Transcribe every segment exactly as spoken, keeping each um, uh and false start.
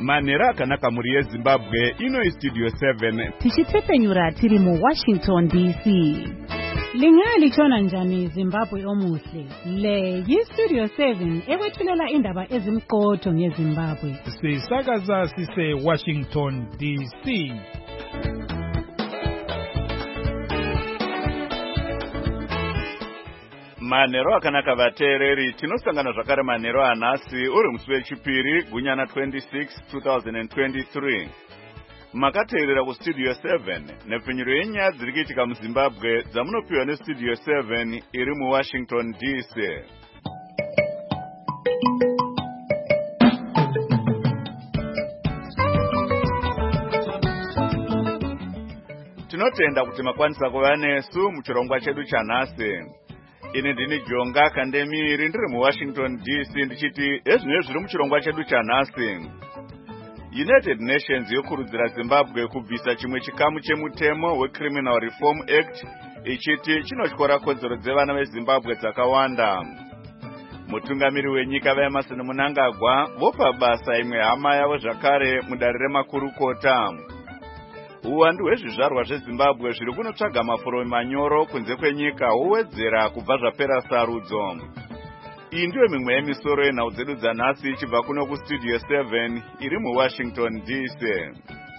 Manera akanaka muri yeZimbabwe ino Studio seven. Tichitepenyura tiri mu Washington D C. Lingali chona njani Zimbabwe omuhle. Le yi Studio seven ewethulela indaba ezimqotho ngeZimbabwe. Sisakaza sise Washington D C. Manero akanaka vateereri tinosangana zvakare manero anhasi uri musi wechipiri gunyana twenty-six twenty twenty-three. Makateerera kuStudio seven nepfenyuro yenyaya dziri kuitika muZimbabwe dzamunopiwa neStudio seven iri muWashington D C. Tinotenda kuti makwanisa kuva nesu muchirongwa chedu chanhasi. Ini ndini Jonga Kandemiri ndiri muWashington D C ndichiti ezvinezvi zviri muchirongwa chedu chanhasi. United Nations yokurudzira Zimbabwe kubvisa chimwe chikamu chemutemo weCriminal Reform Act ichiti chinotyora kodzero dzevana veZimbabwe dzakawanda. Mutungamiri wenyika vaEmerson Mnangagwa vopa basa imwe hama yavo zvakare mudare remakurukota. Uwandu hwezvizvarwa zveZimbabwe zviri kunotsvaga mafuro manyoro kunze kwenyika hwowedzera kubva zvapera sarudzo. Iyi ndiyo mimwe yemisoro yenhau dzedu dzanhasi ichibva kuno kuStudio seven iri muWashington D C.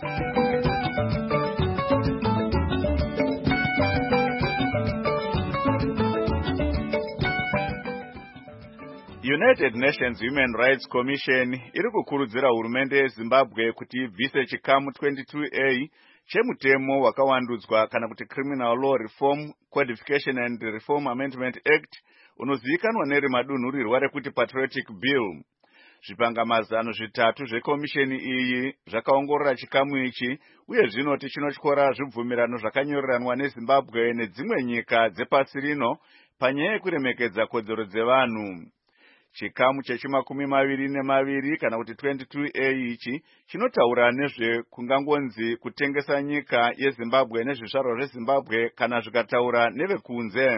United Nations Human Rights Commission iri kukurudzira hurumende yeZimbabwe kuti ibvise chikamu twenty-two A chemutemo wakawandudzwa kana kuti Criminal Law Reform Codification and Reform Amendment Act unozivikanwa nerimadunhurirwa rekuti Patriotic Bill. Zvipangamazano zvitatu zvekomisheni iyi zvakaongorora chikamu ichi uye zvinoti chinotyora zvibvumirano zvakanyoreranwa neZimbabwe nedzimwe nyika dzepasi rino panyaya yekuremekedza kodzero dzevanhu. Chikamu chechimakumi maviri nemaviri kana kuti twenty-two A ichi chinotaura nezve kungangonzi kutengesa nyika yeZimbabwe nezvizvarwa zveZimbabwe kana zvikataura nevekunze.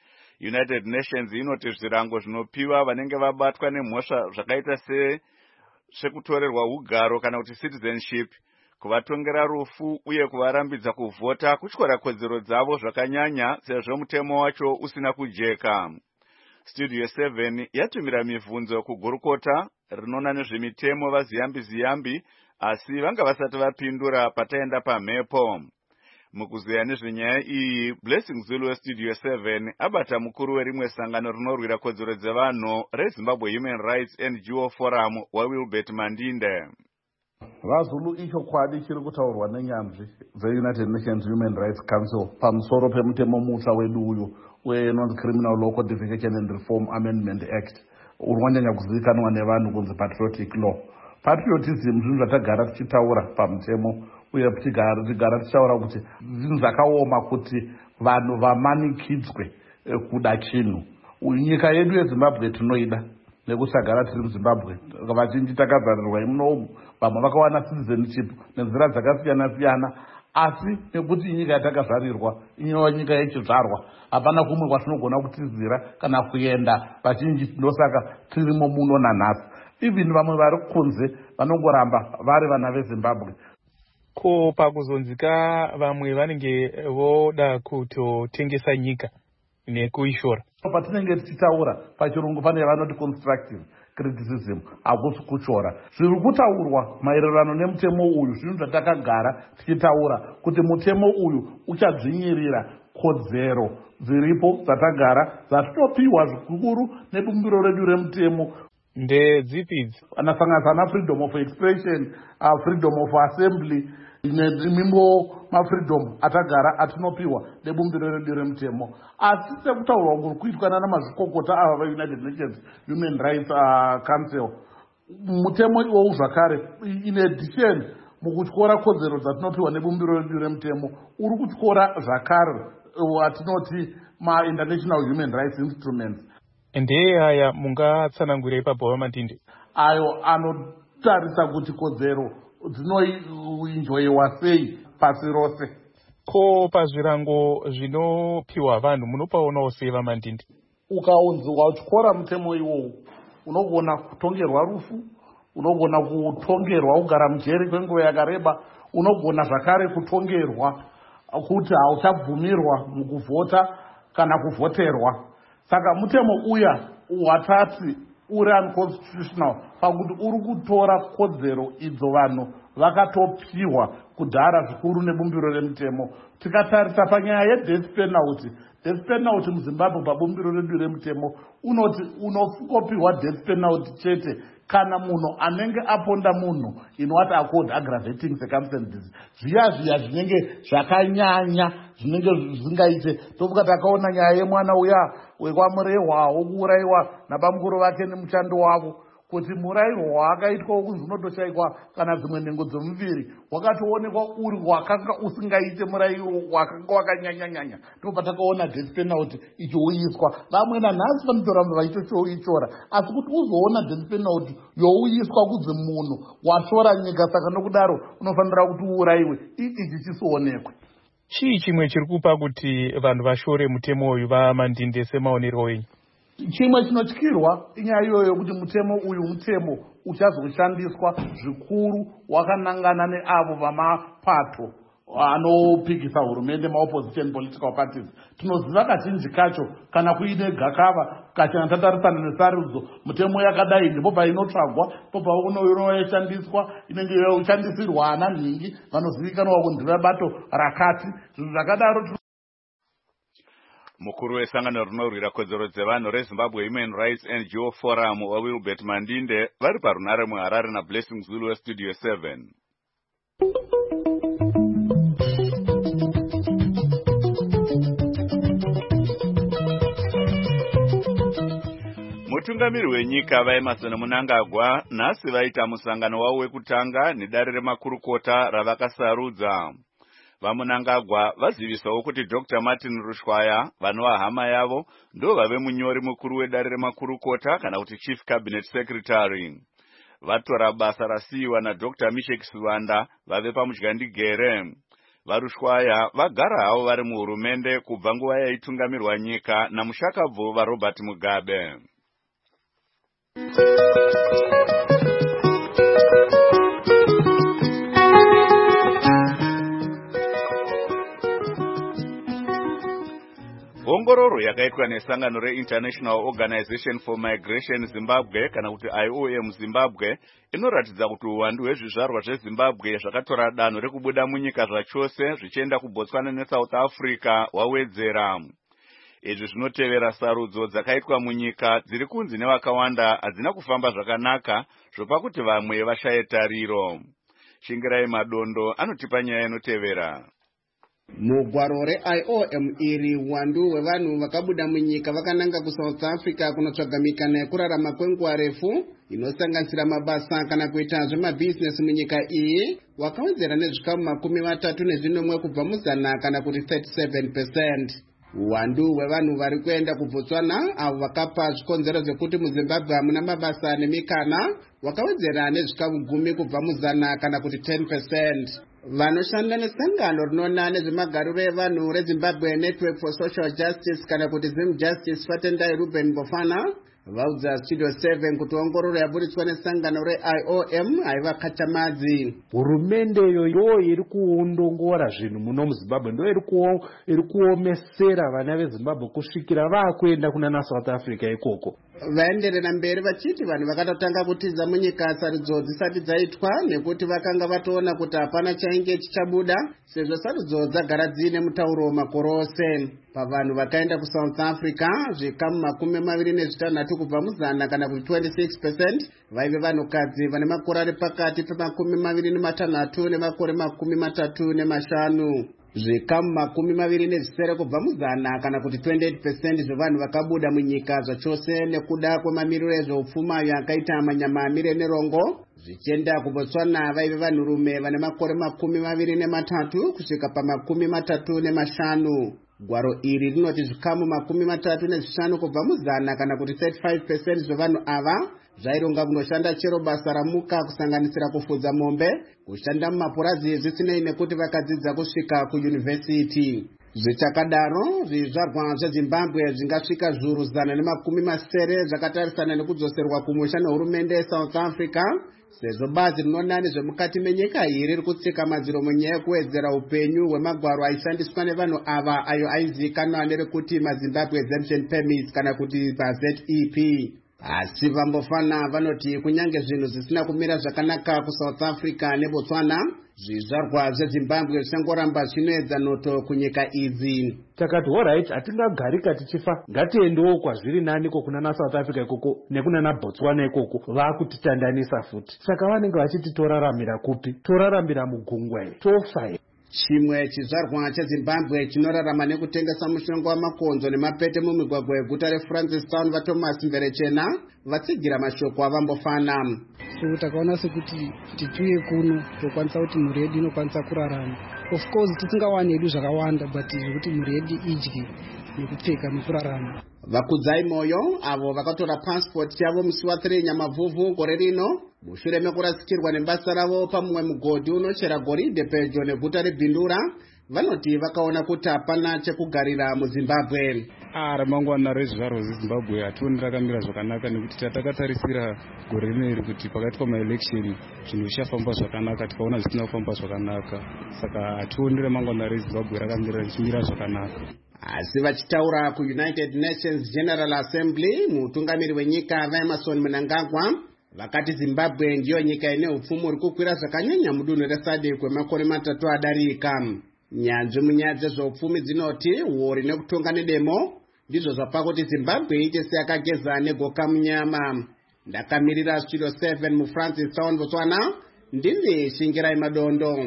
United Nations inoti zvirango zvinopiwa vanenge vabatwa nemhosva zvakaita se sekutorerwa ugaro kana kuti citizenship, kuvatongera rufu uye kuvarambidza kuvhota kutyora kodzero dzavo zvakanyanya sezvo mutemo wacho usina kujeka. Studio seven yatumira mibvunzo kugurukota rinona nezvemitemo vaziyambi ziyambi asi vanga vasati vapindura pataenda pamhepo. Mukuzeya nezvenyaya iyi, Blessing Zulu weStudio seven abata mukuru werimwe sangano rinorwira kodzero dzevanhu reZimbabwe Human Rights N G O Forum waWilbert Mandinde. VaZulu ichokwadi chiri kutaurwa nenyanzvi dzeUnited Nations Human Rights Council pamusoro pemutemo mutsva wedu uyu wenonzi Criminal Law Codification and Reform Amendment Act uri wanyanya kuzivikanwa nevanhu kunzi Patriotic Law. Patriotism zvinhu zvatagara tichitaura pamutemo uye tigara tichitaura kuti zvinhu zvakaoma kuti vanhu vamanikidzwe kuda chinhu. Nyika yedu yeZimbabwe tinoida nekusagara tiri muZimbabwe vazhinji takazarirwa imunomu, vamwe vakawana citizenship nenzira dzakasiyana siyana, asi nekuti nyika yatakazvarirwa inova nyika yechizvarwa hapana kumwe kwatinogona kutizira kana kuenda vazhinji, ndosaka tirimo muno nanhasi. Even vamwe vari kunze vanongoramba vari vana veZimbabwe. Ko pakuzonzika vamwe vanenge voda kutotengesa nyika nekuishora. Patinenge tichitaura pachirungu pane vanoti constructive criticism, hakusi kushora. Zviri kutaurwa maererano nemutemo uyu zvinhu zvatakagara tichitaura kuti mutemo uyu uchadzvinyirira kodzero dziripo dzatagara dzatinopiwa zvikuru nebumbiro redu remutemo. Ndedzipi idzi? Anasanganisira na freedom of expression, uh, freedom of assembly nemimwe mafreedom atagara atinopiwa nebumbiro redu remutemo. Asi sekutaurwa kuri kuitwa nana mazvikokota ava veUnited Nations Human Rights uh, Council, mutemo iwowu zvakare in addition mukutyora kodzero dzatinopiwa nebumbiro redu remutemo uri kutyora zvakare watinoti ma-international human rights instruments. Ndeye aya mungatsanangura ipapo Mandinde? Ayo anotarisa kuti kodzero dzinoenjoyiwa sei pasi rose. Ko pazvirango zvinopiwa vanhu munopaonawo sei Mandinde? Ukaunzwa utyora mutemo iwowu unogona kutongerwa rufu, unogona kutongerwa kugara mujeri kwenguva yakareba, unogona zvakare kutongerwa kuti hauchabvumirwa mukuvhota kana kuvhoterwa. Saka mutemo uya watati uri unconstitutional pakuti uri kutora kodzero idzo vanhu vakatopiwa kudhara zvikuru nebumbiro remutemo. Tikatarisa panyaya yedeath penalty, death penalty muZimbabwe pabumbiro redu remutemo unoti unokopiwa death penalty chete kana munhu anenge aponda munhu in what are called aggravating circumstances, zviya zviya zvinenge zvakanyanya zvinenge zvisingaite. Tobuka takaona nyaya yemwana uya wekwamurehwa wokuurayiwa nabamukuru vake nemushando wavo, kuti murayiro waakaitwa wokunzi unotoshaikwa kana dzimwe nhengo dzomuviri wakatoonekwa uri wakanga usingaite murayiro wakanga wakanyanyanyanya. Ndobva takaona death penalty ichiuyiswa. Vamwe nanhasi vanotoramba vachitoichora, asi kuti uzoona death penalty youyiswa kunzi munhu watora nyika, saka nokudaro unofanira kuti uurayiwe, ichi chisionekwe. Chii chimwe chiri kupa kuti vanhu vashore mutemo uyu vaMandinde semaonero enyu? Chimwe chinotyirwa inyaya iyoyo kuti mutemo uyu mutemo uchazoshandiswa zvikuru wakanangana neavo vamapato anopikisa hurumende, maopposition political parties. Tinoziva kazhinji kacho kana kuine gakava kachena tatarisana nesarudzo mutemo yakadai ndipo painotsvagwa, po paunoishandiswa inenge yoshandisirwa ana nhingi vanozivikanwa kuti ndevebato rakati. Zvinhu zvakadaro mukuru wesangano rinorwira kodzero dzevanhu reZimbabwe Human Rights N G O Forum waWilbert Mandinde vari parunare muHarare naBlessing Zulu weStudio seven. Mutungamiri wenyika vaEmerson Mnangagwa nhasi vaita musangano wavo wekutanga nedare remakurukota ravakasarudza. VaMnangagwa vazivisawo kuti Doctor Martin Rushwaya vanova hama yavo ndo vave munyori mukuru wedare remakurukota kana kuti Chief Cabinet Secretary. Vatora basa rasiyiwa naDoctor Mishek Sivanda vave pamudyandigere. VaRushwaya vagara havo vari muhurumende kubva nguva yaitungamirwa nyika namushakabvu vaRobert Mugabe. Ongororo yakaitwa nesangano reInternational Organization for Migration Zimbabwe kana kuti I O M Zimbabwe inoratidza kuti uwandu hwezvizvarwa zveZimbabwe zvakatora danho rekubuda munyika zvachose zvichienda kuBotswana neSouth Africa wawedzera. Izvi zvinotevera sarudzo dzakaitwa munyika dziri kunzi nevakawanda hadzina kufamba zvakanaka zvopa kuti vamwe vashaye tariro. Shingirai Madondo anotipa nyaya inotevera. Mugwaro re-I O M iri wandu hwevanhu vakabuda munyika vakananga kuSouth Africa kunotsvaga mikana yekurarama kwenguva refu inosanganisira mabasa kana kuita zvemabhizinesi munyika iyi wakawedzera nezvikamu makumi matatu nezvinomwe kubva muzana kana kuti thirty-seven percent. Wandu hwevanhu vari kuenda kuBotswana avo vakapa zvikonzero zvekuti muZimbabwe hamuna mabasa nemikana wakawedzera nezvikamu gumi kubva muzana kana kuti ten percent. Vanoshanda nesangano rinoona nezvemagariro evanhu reZimbabwe Network for Social Justice kana kuti Zim Justice Fatendai Ruben Bofana vaudza Studio seven kuti ongororo yaburitswa nesangano re-I O M haiva khachamadzi. Hurumende yoyo iri kuondongora zvinhu muno muZimbabwe ndo iri kuomesera vana veZimbabwe kusvikira vakuenda kuna South Africa ikoko. Vaenderera mberi vachiti vanhu vakatotanga kutiza munyika sarudzo dzisati dzaitwa nekuti vakanga vatoona kuti hapana chainge chichabuda sezvo sarudzo dzagara dziine mutauro makore ose. Pavanhu vakaenda kuSouth Africa zvikamu makumi maviri nezvitanhatu kubva muzana kana kuti twenty-six percent vaive vanhukadzi vane makore ari pakati pemakumi maviri nematanhatu nemakore makumi matatu nemashanu. Zvikamu makumi maviri nezvisere kubva muzana kana kuti twenty-eight percent zvevanhu vakabuda munyika zvachose nekuda kwemamiriro ezveupfuma yakaita manyamamire nerongo zvichienda kuBotswana vaive vanhurume vane makore makumi maviri nematatu kusvika pamakumi matatu nemashanu. Gwaro iri rinoti zvikamu makumi matatu nezvishanu kubva muzana kana kuti thirty-five percent zvevanhu ava zvaironga kunoshanda chero basa ramuka kusanganisira kufudza mombe, kushanda mumapurazi zvisinei nekuti vakadzidza kusvika kuyunivhesiti. Zvichakadaro zvizvarwa zveZimbabwe zvingasvika zviuru zana nemakumi masere zvakatarisana nekudzoserwa kumusha nehurumende yeSouth Africa sezvo bazi rinoona nezvemukati menyika iyi riri kutsika madziro munyaya yekuwedzera upenyu hwemagwaro aishandiswa nevanhu ava ayo aizivikanwa nerekuti maZimbabwe Exemption Permits kana kuti maZ E P. Asi Vambofana vanoti kunyange zvinhu zvisina kumira zvakanaka kuSouth Africa neBotswana, zvizvarwa zveZimbabwe zvichangoramba zvinoedza noto kunyika idzi. Takati alright, hatingagarika tichifa, ngatiendewo kwazviri nani kuna na South Africa ikoko nekuna na Botswana ikoko vakutitandanisa futi. Saka vanenge vachiti toraramira kupi? Toraramira mugungwa here, tofa here. Chimwe chizvarwa cheZimbabwe chinorarama nekutengesa mushonga wamakonzo nemapete mumigwagwa yeguta reFrancistown vaThomas Mberechena vatsigira mashoko aVambofana. So takaona sekuti tituye kuno tokwanisa kuti mhuri yedu inokwanisa kurarama. Of course tisingawani hedu zvakawanda, but zvekuti mhuri yedu idye nekupfeka nekurarama. Vakudzai moyo avo vakatora passport yavo musi wa3 Nyamavhuvhu gore rino mushure mekurasikirwa nebasa ravo pamumwe mugodhi unochera goridhe pedyo neguta reBhindura vanoti vakaona kuti hapana chekugarira muZimbabwe. Ah, ramangwana rezvizvarwa zveZimbabwe hationi rakamira zvakanaka nekuti takatarisira gore rineri kuti pakati pamaelection zvinhu zvichafamba zvakanaka, tikaona zvisina kufamba zvakanaka. Saka hationi ramangwana reZimbabwe rakamira richimira zvakanaka. Asi vachitaura kuUnited Nations General Assembly, mutungamiri wenyika vaEmerson Mnangagwa vakati Zimbabwe ndiyo nyika ine upfumu uri kukwira zvakanyanya mudunhu reSADC kwemakore matatu adarika. Nyanzvi munyaya dzezveupfumi dzinoti uori nekutonga nedemo ndizvo zvapa kuti Zimbabwe iite seyakageza negoka munyama. Ndakamirira Studio seven muFrancistown, Botswana, ndini Shingirai Madondo.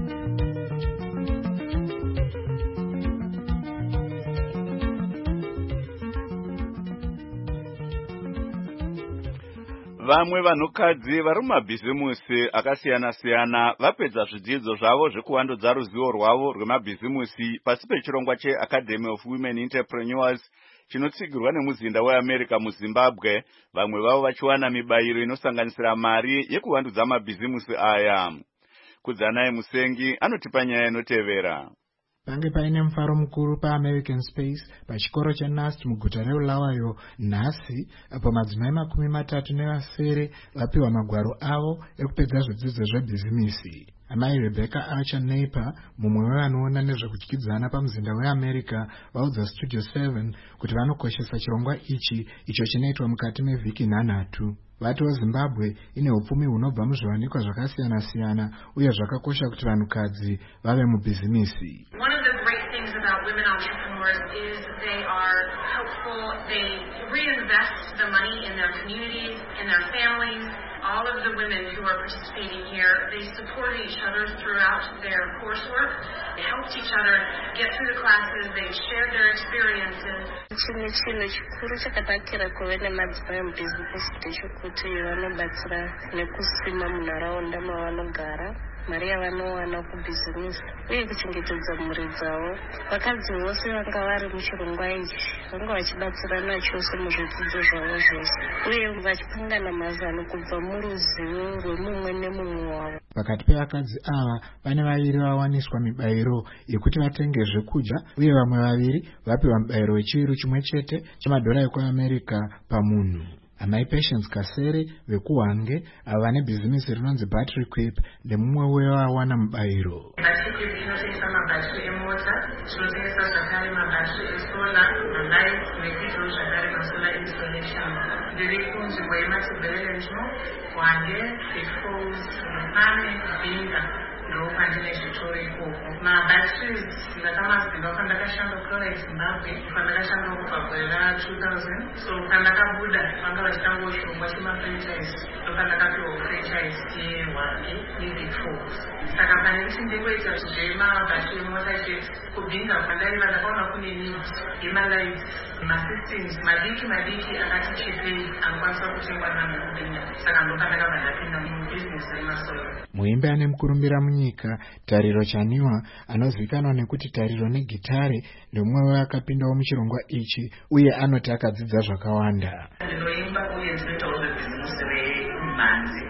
Vamwe vanhukadzi vari mumabhizimusi akasiyana-siyana vapedza zvidzidzo zvavo zvekuvandudza ruzivo rwavo rwemabhizimusi pasi pechirongwa cheAcademy of Women Entrepreneurs chinotsigirwa nemuzinda weAmerica muZimbabwe, vamwe vavo vachiwana mibayiro inosanganisira mari yekuvandudza mabhizimusi aya. Kudzanai Musengi anotipa nyaya inotevera. Pange paine mufaro mukuru paAmerican Space pachikoro cheNust muguta reBulawayo nhasi, apo madzimai makumi matatu nevasere vapiwa magwaro avo ekupedza zvidzidzo zvebhizimisi. Amai Rebecca Archer Naper, mumwe wevanoona nezvekudyidzana pamuzinda weAmerica, vaudza Studio seven kuti vanokoshesa chirongwa ichi icho chinoitwa mukati mevhiki nhanhatu. Vatiwo Zimbabwe ine upfumi hunobva muzviwanikwa zvakasiyana-siyana uye zvakakosha kuti vanhukadzi vave mubhizimisi. One of the great things about women entrepreneurs is they are helpful. They reinvest the money in their communities, in their families. All of the women who are participating here, they supported each other throughout their coursework. They helped each other get through the classes. They shared their experiences. Chimwe chinhu chikuru chakanakira kuve nemadzimai mubhizimusi ndechekuti vanobatsira nekusima munharaunda mavanogara, mari yavanowana kubhizimisi uye kuchengetedza mhuri dzavo. Vakadzi vose vanga vari muchirongwa ichi vanga vachibatsirana chose muzvidzidzo zvavo zvose uye vachipangana mazano kubva muruzivo rwemumwe nemumwe wavo. Pakati pevakadzi ava pane vaviri vawaniswa mibayiro yekuti vatenge zvekudya uye vamwe vaviri vapiwa mubayiro wechiuru chimwe chete chemadhora ekuAmerica pamunhu. Amai Patience Kasere vekuHwange ava vane bhizimisi rinonzi Battery Quip ndemumwe wevawana mubayiro. Battery Quip inotengesa mabhatiri emota, tinotengesa zvakare mabhatiri esola, malights nezvigaro zvakare pasolar installation. Ndiri kunzvimbo yeMatabelerenjo, Hwange, Falls, Mupane, Bhinga ndo pandine zvitoro ikoko. Mabhatiri ndakamazimba pandakashanda kuTorex Zimbabwe, pandakashanda kubva gore ra two thousand. So pandakabuda vanga vachitangoshombwa chemafranchise, ndo pandakapiwa franchise yeHwange neBig Falls. Saka pane kuti ndingoita zvemabhatiri emota chete kubhinga pandaiva ndakaona kune needs yemalights, masystems madiki madiki akati chepei anokwanisa kutengwa navanhu kubhinga. Saka ndo pandakabva ndapinda mubhizinesi remasola. Muimbi ane mukurumbira munyika Tariro Chaniwa anozivikanwa nekuti Tariro neGitare ndemumwe weakapindawo muchirongwa ichi uye anoti akadzidza zvakawanda. Ndinoimba uye ndinoitawo zvebizinesi remhanzi, promote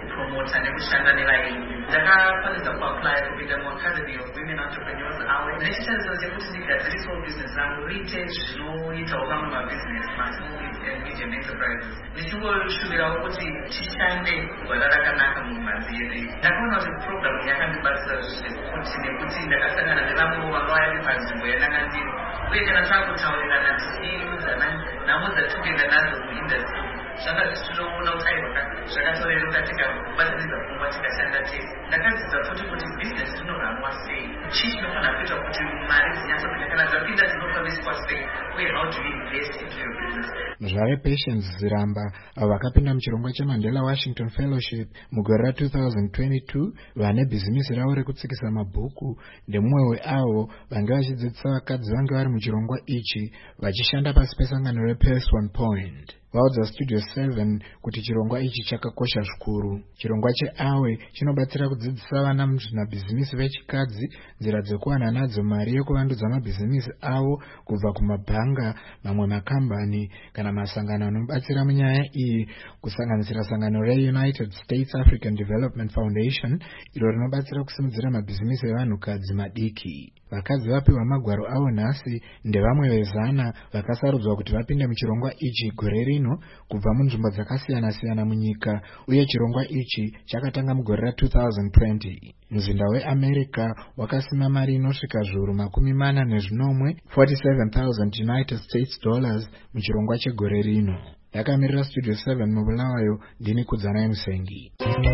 kupromota nekushanda nevaimbi. Ndakakwanisa kuapply kupinda muacademy of women entrepreneurs awe nechitariso chekuti ndigadzirisewo business rangu riite zvinoitawo mamwe mabhizinesi masmall and medium enterprises. Ndichingoshumbirawo kuti tishande gwara rakanaka mumhanzi yedu. Ndakaona kuti programu yakandibatsira zvekuti nekuti ndakasangana nevamwewo vanga vari panzvimbo yananga ndiri, uye kana takutaurirana tichiudza nhamo dzatopinda nadzo muindustry zvanga zvichinoona kuti aiwa zvakatoreruka tikabatanidza pfungwa tikashanda tese. Ndakadzidza futi kuti bhizinesi rinoramwa sei, chii chinofanira kuitwa kuti mari dzinyatsopinda, kana dzapinda dzinoponeswa sei, uye how do you invest into your business. Zvare Patience Ziramba avo vakapinda muchirongwa cheMandela Washington Fellowship mugore ra two thousand twenty-two vane bhizinisi ravo rekutsikisa mabhuku ndemumwe weavo vange vachidzidzisa vakadzi vange vari muchirongwa ichi vachishanda pasi pesangano rePace One Point. Vaudza Studio seven kuti chirongwa ichi chakakosha zvikuru. Chirongwa cheAwe chinobatsira kudzidzisa vana muzvinabhizinisi vechikadzi nzira dzekuwana nadzo mari yekuvandudza mabhizinisi avo kubva kumabhanga, mamwe makambani kana masangano anobatsira munyaya iyi, kusanganisira sangano reUnited States African Development Foundation iro rinobatsira kusimudzira mabhizinisi evanhukadzi madiki. Vakadzi vapiwa magwaro avo nhasi ndevamwe vezana vakasarudzwa kuti vapinde muchirongwa ichi gore rino kubva munzvimbo dzakasiyana-siyana munyika, uye chirongwa ichi chakatanga mugore ra two thousand twenty. Muzinda weAmerica wakasima mari inosvika zviuru makumi mana nezvinomwe forty-seven thousand United States dollars muchirongwa chegore rino. Yakamirira Studio seven mubulawayo, ndini Kudzanai Musengi.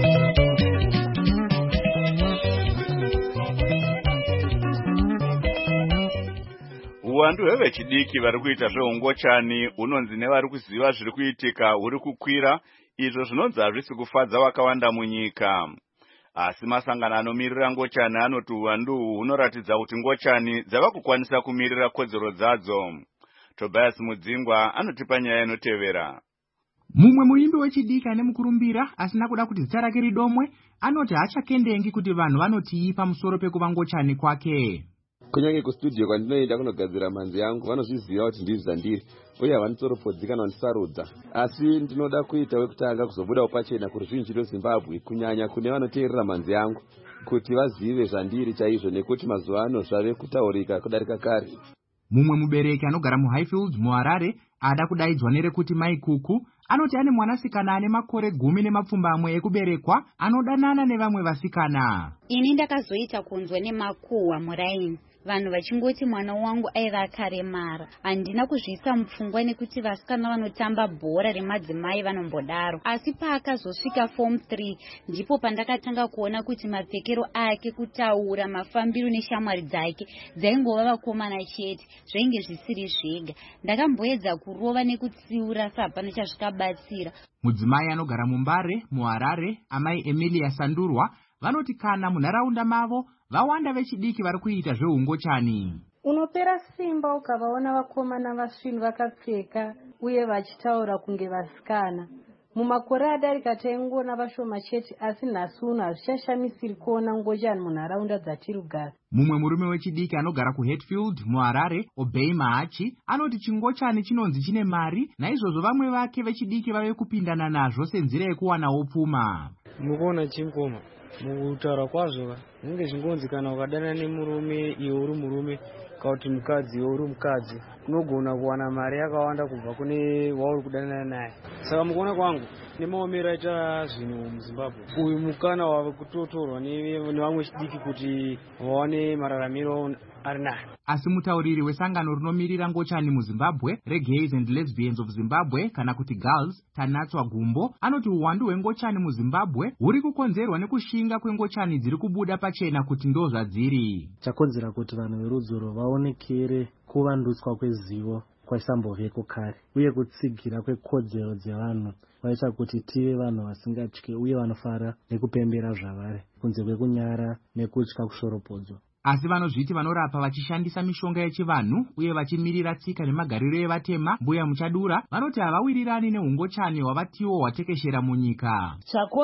Uwandu hwevechidiki vari kuita zveungochani unonzi nevari kuziva zviri kuitika huri kukwira, izvo zvinonzi hazvisi kufadza vakawanda munyika. Asi masangano anomirira ngochani anoti uwandu uhu hunoratidza kuti ngochani dzava kukwanisa kumirira kodzero dzadzo. Tobias Mudzingwa anotipa nyaya inotevera. Mumwe muimbi wechidiki ane mukurumbira asina kuda kuti zita rake ridomwe anoti hachakendengi kuti vanhu vanotii pamusoro pekuva ngochani kwake. Kunyange kustudio kwandinoenda kunogadzira manzi yangu vanozviziva kuti ndiri zvandiri, uye havanisoropodzi kana vandisarudza. Asi ndinoda kuita wekutanga kuzobuda pachena kuruzhinji rweZimbabwe, kunyanya kune vanoteerera manzi yangu, kuti vazive zvandiri chaizvo, nekuti mazuva ano zvave kutaurika kudarika kare. Mumwe mubereki anogara muHighfield muHarare ada kudaidzwa nerekuti Mai Kuku anoti ane mwanasikana ane makore gumi nemapfumbamwe ekuberekwa anodanana nevamwe vasikana. Ini ndakazoita kunzwa nemakuhwa muraini, vanhu vachingoti mwana wangu aiva akaremara. Handina kuzviisa mupfungwa nekuti vasikana vanotamba bhora remadzimai vanombodaro. Asi paakazosvika form three ndipo pandakatanga kuona kuti mapfekero ake, kutaura, mafambiro neshamwari dzake dzaingova vakomana chete, zvainge zvisiri zvega. Ndakamboedza kurova nekutsiura sapana chazvikabatsira. Mudzimai anogara muMbare muHarare, amai Emilia Sandurwa, vanoti kana munharaunda mavo vawanda vechidiki vari kuita zveungochani. Unopera simba ukavaona vakomana vasvinu vakapfeka uye vachitaura kunge vasikana. Mumakore adarika taingoona vashoma chete, asi nhasi uno hazvichashamisiri kuona ngochani munharaunda dzatiri kugara. Mumwe murume wechidiki anogara kuHatfield muHarare, Obey Mahachi, anoti chingochani chinonzi chine mari, naizvozvo vamwe vake vechidiki vave kupindana nazvo senzira yekuwanawo pfuma. Mukuona chingoma mukutaura kwazvo zvinenge zvingonzi kana ukadana nemurume iwe uri murume, kana kuti mukadzi iwe uri mukadzi, unogona kuwana mari yakawanda kubva kune wauri kudanana naye. Saka mukuona kwangu nemaomero aita zvinhu muZimbabwe, uyu mukana wave kutotorwa nevamwe chidiki kuti vawane mararamiro ari nayo. Asi mutauriri wesangano rinomirira ngochani muZimbabwe, reGays and Lesbians of Zimbabwe kana kuti Girls, Tanatswa Gumbo, anoti uwandu hwengochani muZimbabwe huri kukonzerwa nekushinga kwengochani dziri kubuda pachena kuti ndo zvadziri. Chakonzera kuti vanhu verudziro vaonekere kuvandutswa kwezivo kwasamboveko kare, uye kutsigira kwekodzero dzevanhu vaita kuti tive vanhu vasingatyi uye vanofara nekupembera zvavari kunze kwekunyara nekutya kushoropodzwa. Asi vanozviti vanorapa vachishandisa mishonga yechivanhu uye vachimirira tsika nemagariro evatema mbuya muchadura, vanoti havawirirani neungochani hwavatiwo hwatekeshera munyika.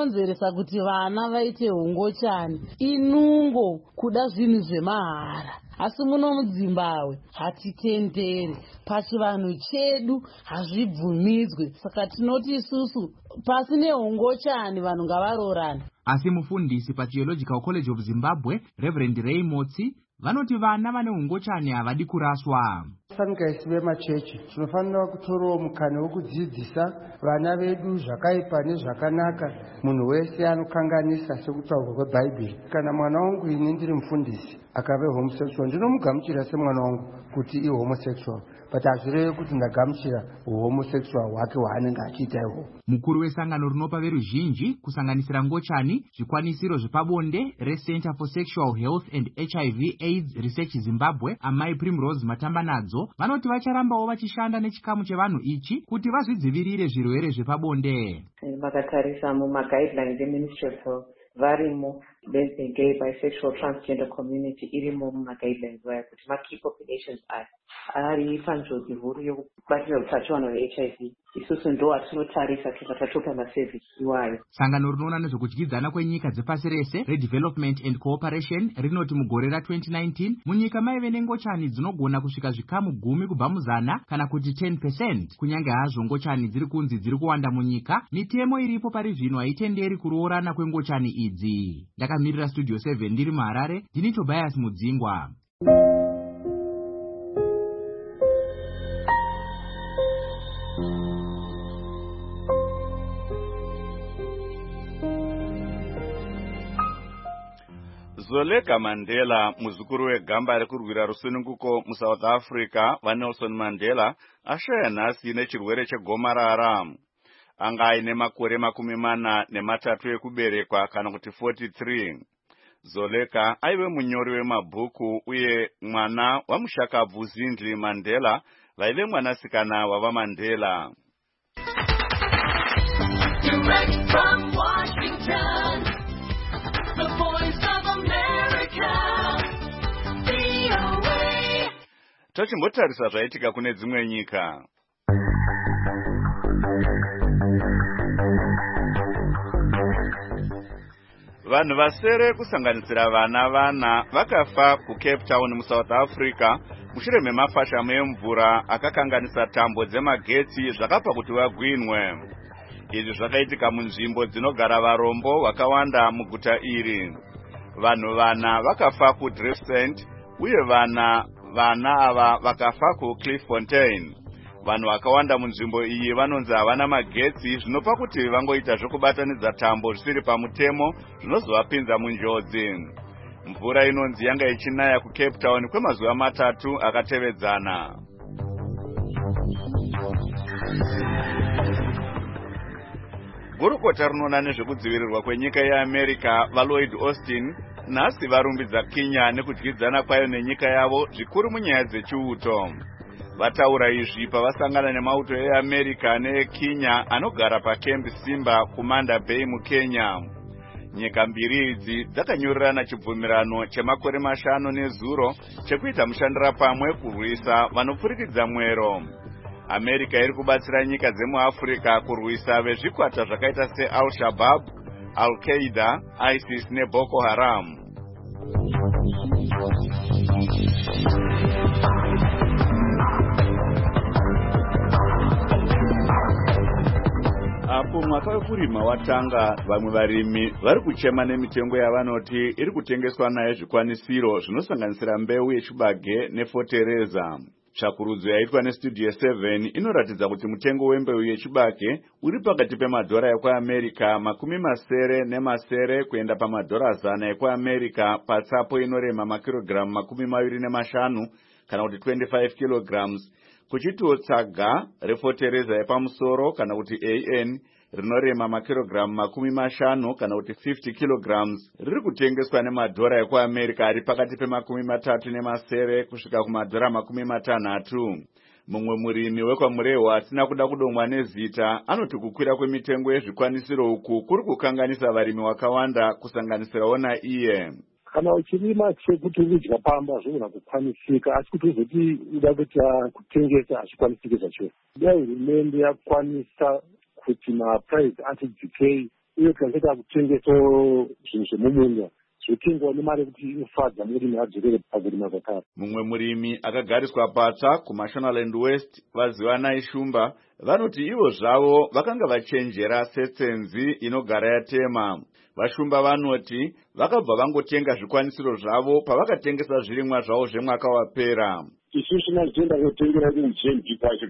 Chakonzeresa kuti vana vaite ungochani inungo kuda zvinhu zvemahara. asi muno muZimbabwe hatitenderi, pachivanhu chedu hazvibvumidzwe. Saka tinoti isusu pasi nehongochani vanhu ngavarorane. Asi mufundisi paTheological College of Zimbabwe, Reverend Ray Motsi, vanoti vana vane hungochani havadi kuraswa. Sangaisi vemachechi tinofanira kutorawo mukana wekudzidzisa vana vedu zvakaipa nezvakanaka. Munhu wese anokanganisa sekutaurwa kweBhaibheri. Kana mwana wangu ini ndiri mufundisi akave homosexual, ndinomugamuchira semwana wangu kuti i homosexual, but hazvirevi kuti ndagamuchira homosexual hwake hwaanenge achiita ihwo. Mukuru wesangano rinopa veruzhinji kusanganisira ngochani zvikwanisiro zvepabonde reCenter for Sexual Health and H I V AIDS Research Zimbabwe, Amai Primrose Matambanadzo, vanoti vacharambawo vachishanda nechikamu chevanhu ichi kuti vazvidzivirire zvirwere zvepabonde. Vakatarisa mumaguidelines eMinistry of Health varimo lesbian, gay, bisexual, transgender community irimo mumaguidelines vayo kuti makey populations aya ari panjodzi huru yokubatira utachiwana hwe-H I V. Isusu ndo atinotarisa tokatopa masevhisi iwayo. Sangano rinoona nezvekudyidzana kwenyika dzepasi rese reDevelopment and Cooperation rinoti mugore ra-twenty nineteen munyika maive nengochani dzinogona kusvika zvikamu gumi kubva muzana kana kuti ten percent. Kunyange hazvo ngochani dziri kunzi dziri kuwanda munyika, mitemo iripo pari zvino haitenderi kuroorana kwengochani idzi. Ndakamirira Studio seven ndiri muHarare, ndini Tobias Mudzingwa. Zoleka Mandela, muzukuru wegamba rekurwira rusununguko muSouth Africa vaNelson Mandela, ashaya nhasi nechirwere chegomarara. Anga aine makore makumi mana nematatu ekuberekwa kana kuti forty-three. Zoleka aive munyori wemabhuku uye mwana wamushakabvu Zindli Mandela vaive mwanasikana wavaMandela. Direct from Washington, the voice of America, V O A. Tochimbotarisa zvaitika kune dzimwe nyika. Vanhu vasere kusanganisira vana vana vakafa kuCape Town muSouth Africa mushure memafashamo emvura akakanganisa tambo dzemagetsi zvakapa kuti vagwinwe. Izvi zvakaitika munzvimbo dzinogara varombo vakawanda muguta iri. Vanhu vana vakafa kuDriftstone uye vana vana ava vakafa kuClifffontein. Vanhu vakawanda munzvimbo iyi vanonzi havana magetsi, zvinopa kuti vangoita zvokubatanidza tambo zvisiri pamutemo zvinozovapinza munjodzi. Mvura inonzi yanga ichinaya kuCape Town kwemazuva matatu akatevedzana. Gurukota rinoona nezvekudzivirirwa kwenyika yeAmerica vaLloyd Austin nhasi varumbidza Kenya nekudyidzana kwayo nenyika yavo zvikuru munyaya dzechiuto. Vataura izvi pavasangana nemauto eAmerica neeKenya anogara paKemp Simba kuManda Bay muKenya. Nyika mbiri idzi dzakanyorerana chibvumirano chemakore mashanu nezuro chekuita mushandira pamwe kurwisa vanopfurikidza mwero. America iri kubatsira nyika dzemuAfrica kurwisa vezvikwata zvakaita seAl-Shabaab, Al-Qaeda, ISIS neBoko Haram. Apo mwaka wekurima watanga, vamwe varimi vari kuchema nemitengo yavanoti iri kutengeswa nayo zvikwanisiro zvinosanganisira mbeu yechibage nefotereza. Tsvakurudzo yaitwa neStudio seven inoratidza kuti mutengo wembeu yechibage uri pakati pemadhora ekwaAmerica makumi masere nemasere kuenda pamadhora zana ekwaAmerica patsapo inorema makirogiramu makumi maviri nemashanu kana kuti twenty-five kilograms. Kuchitiwo tsaga refotereza yepamusoro kana kuti A N rinorema makirogiramu makumi mashanu kana kuti fifty kilograms riri kutengeswa nemadhora ekwaAmerica ari pakati pemakumi matatu nemasere kusvika kumadhora makumi matanhatu. Mumwe murimi wekwaMurewa asina kuda kudomwa nezita anoti kukwira kwemitengo yezvikwanisiro uku kuri kukanganisa varimi vakawanda kusanganisirawo naiye. Kana uchirima chekuti udya pamba zvinogona kukwanisika, asi kuti uzoti uda kuita kutengesa hazvikwanisiki zvacho. Dai hurumende yakwanisa kuti maprice atidzikei uye tikaita kutengesa zvinhu zvemumunda zvotengwa nemari yekuti inofadza murimi adzokere pakurima zvakare. Mumwe murimi akagariswa patsva kuMashonaland West Vazivanai Shumba vanoti ivo zvavo vakanga vachenjera setsenzi inogara yatema. Vashumba vanoti vakabva vangotenga zvikwanisiro zvavo pavakatengesa zvirimwa zvavo zvemwaka wapera. Isusu tinotenda kutengera kujenji kwacho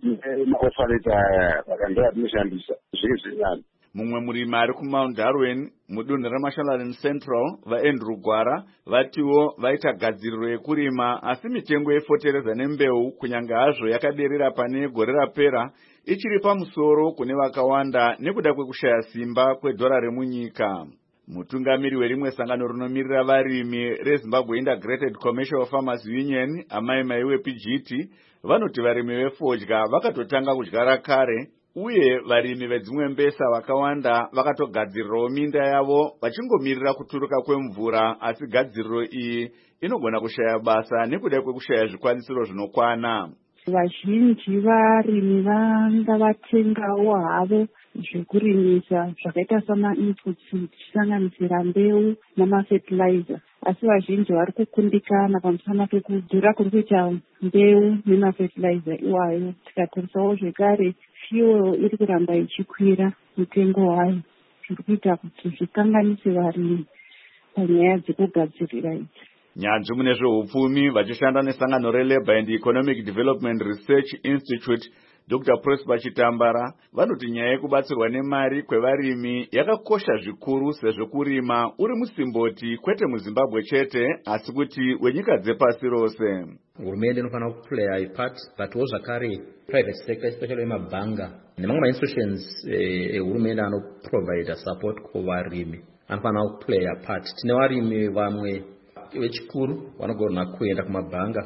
maofareta aya vakanga tinoshandisa zviri zvinyana. Mumwe murimi ari kuMount Darwin mudunhu raMashonaland Central vaAndrew Gwara vatiwo vaita gadziriro yekurima asi mitengo yefotereza nembeu kunyange hazvo yakaderera pane gore rapera ichiri pamusoro kune vakawanda nekuda kwekushaya simba kwedhora remunyika. Mutungamiri werimwe sangano rinomirira varimi reZimbabwe Integrated Commercial Farmers Union Amai Maiwe P G T vanoti varimi vefodya vakatotanga kudyara kare uye varimi vedzimwe mbesa vakawanda vakatogadzirirawo minda yavo vachingomirira kuturuka kwemvura, asi gadziriro iyi inogona kushaya basa nekuda kwekushaya zvikwanisiro zvinokwana. Vazhinji varimi vanga vatengawo havo zvekurimisa zvakaita samainputs zvichisanganisira mbeu namafertilizer, asi vazhinji vari kukundikana pamusana pekudhura kuri kuita mbeu nemafertilizer iwayo. Tikatarisawo zvekare fuel iri kuramba ichikwira mutengo wayo, zviri kuita kuti zvikanganise varimi panyaya dzekugadzirira idzi. Nyanzvi mune zveupfumi vachishanda nesangano reLabour and Economic Development Research Institute Doctor Prosper Chitambara vanoti nyaya yekubatsirwa nemari kwevarimi yakakosha zvikuru sezvo kurima uri musimboti kwete muZimbabwe chete asi kuti wenyika dzepasi rose. Hurumende inofanira kuplaya ipart butwo zvakare private sector especially emabhanga nemamwe ma-institutions ehurumende anoprovide support kuvarimi anofanira kuplaya part. Tine varimi vamwe vechikuru vanogona kuenda kumabhanga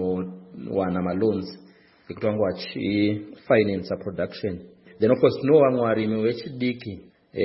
kunowana maloans ekuti vangu vachifinansa production. Then of course no vamwe varimi vechidiki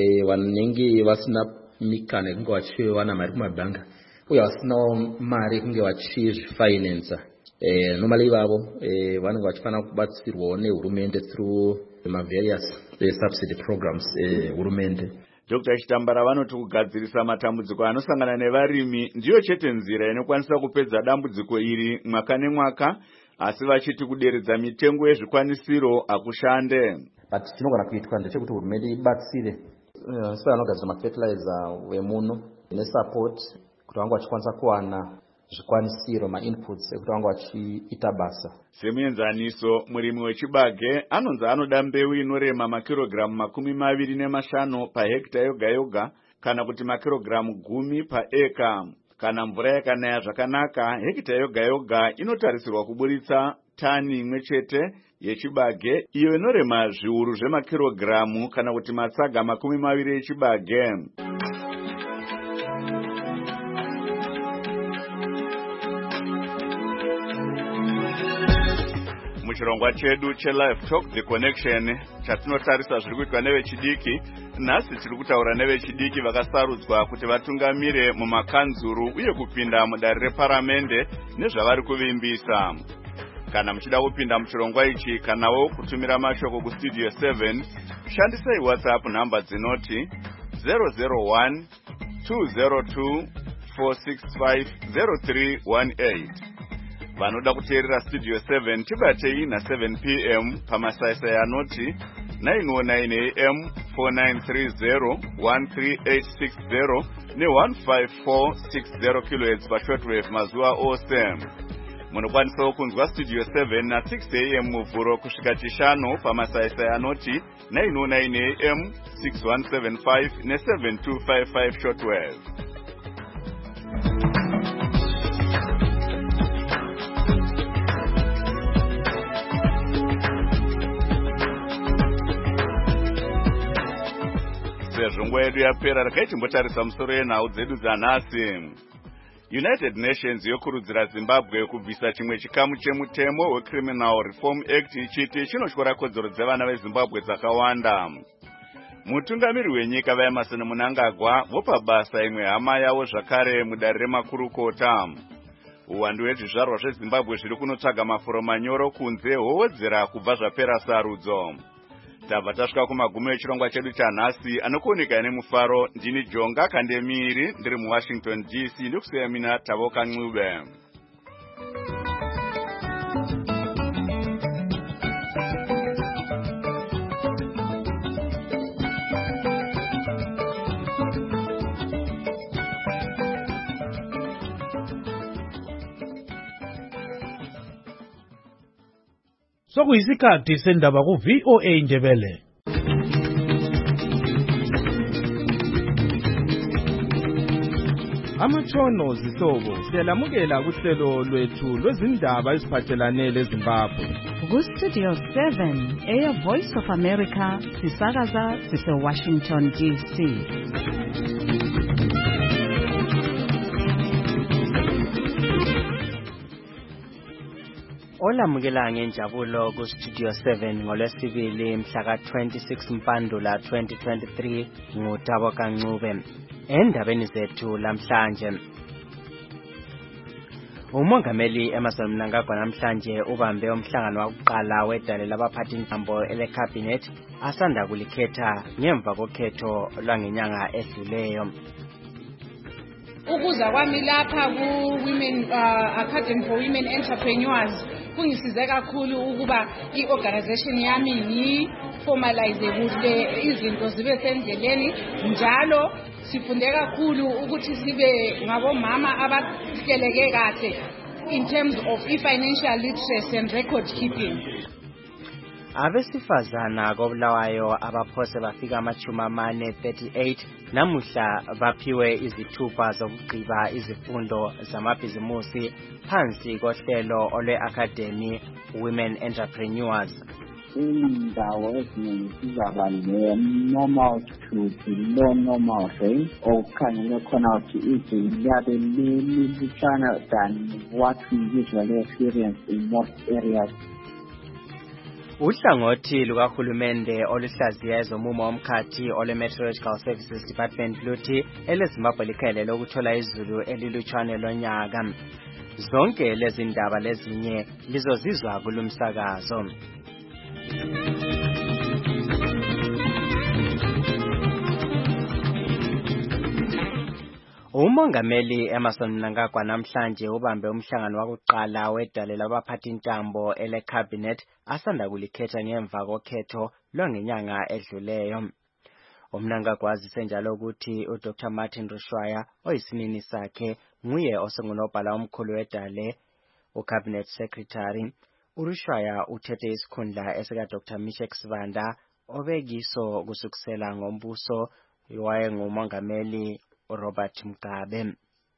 vanenge vasina mikana yekunge vachiwana mari kumabhanga uye vasinawo mari yekunge vachizvifinansa. Normally ivavo vanenge vachifanira kubatsirwawo nehurumende through various subsidy programs hurumende. Doctor Chitambara vanoti kugadzirisa matambudziko anosangana nevarimi ndiyo chete nzira inokwanisa kupedza dambudziko iri mwaka nemwaka, asi vachiti kuderedza mitengo yezvikwanisiro akushande. But chinogona kuitwa ndechekuti hurumende ibatsire se vanogadzira mafertilizer vemuno nesupport kuti vangu vachikwanisa kuwana zvikwanisiro ma-inputs ekuti vangu vachiita basa. Semuenzaniso, murimi wechibage anonzi anoda mbeu inorema makirogiramu makumi maviri nemashanu pahekita yoga yoga kana kuti makirogiramu gumi paeka. Kana mvura yakanaya zvakanaka, hekita yoga yoga inotarisirwa kuburitsa tani imwe chete yechibage iyo inorema zviuru zvemakirogiramu kana kuti matsaga makumi maviri echibage. Muchirongwa chedu cheLive Talk The Connection chatinotarisa zviri kuitwa nevechidiki, nhasi tiri kutaura nevechidiki vakasarudzwa kuti vatungamire mumakanzuru uye kupinda mudare reparamende nezvavari kuvimbisa. Kana muchida kupinda muchirongwa ichi kanawo kutumira mashoko kustudio seven, shandisai WhatsApp namba dzinoti zero zero one two zero two four six five zero three one eight. Vanoda kuteerera Studio seven tibatei na seven p m pamasaisai anoti nine oh nine a m four nine three zero one three eight six zero ne one five four six zero kilohertz pashortwave mazuva ose. Munokwanisawo kunzwa Studio seven na six a m muvhuro kusvika chishanu pamasaisai anoti nine oh nine a m six one seven five ne seven two five five shortwave. Sezvo yedu yapera rakaitimbotarisa musoro yenhau dzedu dzanhasi. United Nations yokurudzira Zimbabwe kubvisa chimwe chikamu chemutemo weCriminal Reform Act ichiti chinotyora kodzero dzevana veZimbabwe dzakawanda. Mutungamiri wenyika vaEmmerson Mnangagwa vopa basa imwe hama yavo zvakare mudare remakurukota. Uwandu hwezvizvarwa zveZimbabwe zviri kunotsvaga mafuro manyoro kunze hwowedzera kubva zvapera sarudzo. tabva tasvika kumagumo echirongwa chedu chanhasi anokuoneka nemufaro. Ndini Jonga Kandemiri ndiri muWashington D C ndokusiyamina Tavoka Ncube. Sokuyisikhathi sendaba ku V O A Ndebele. Amatshono zihlobo siyalamukela kuhlelo lwethu lwezindaba eziphathelane leZimbabwe. Ku Studio seven, Air Voice of America, sisakaza sise Washington D C. Olamukela ngenjabulo ku Studio seven ngolwesibili mhla ka twenty-six Mpandula twenty twenty-three nguTaboka Ncube. Endabeni zethu lamhlanje, umongameli Emmerson Mnangagwa namhlanje ubambe umhlangano wokuqala wedale labaphathi ntambo elecabinet asanda kulikhetha ngemva kokhetho lwangenyanga edluleyo. Ukuza kwami lapha ku Women uh, Academy for Women Entrepreneurs kungisize kakhulu ukuba iorganization yami ngi formalize kuhle izinto zibe sendleleni. Njalo sifunde kakhulu ukuthi sibe ngabomama abahleleke kahle in terms of financial literacy and record keeping. Abesifazana koBulawayo abaphose bafika amachumi amane thirty-eight namuhla baphiwe izithupha zokugqiba izifundo zamabhizimusi phansi kohlelo olwe-Academy Women Entrepreneurs. Indawo eziningi sizaba ne-normal to below normal range okukhangele khona ukuthi izinga liyabe lilutshwana than what we usually experience in most areas. Uhlangothi lukahulumende oluhlaziya ezomumo womkhathi ole-Meteorological Services Department luthi eleZimbabwe likhelele ukuthola izulu elilutshwane lonyaka. Zonke lezi ndaba lezinye lizozizwa kulumsakazo. Umongameli Emmerson Mnangagwa namhlanje ubambe umhlangano wokuqala wedale labaphathi ntambo elecabinet asanda kulikhetha ngemva kokhetho lwangenyanga edluleyo. Umnangagwa wazise njalo ukuthi uDr Martin Rushwaya oyisinini sakhe nguye osengunobhala omkhulu wedale uCabinet Secretary. uRushwaya uthethe isikhundla esika Dr Mishek Sibanda obekiso kusukusela ngombuso wayengumongameli Robert Mugabe.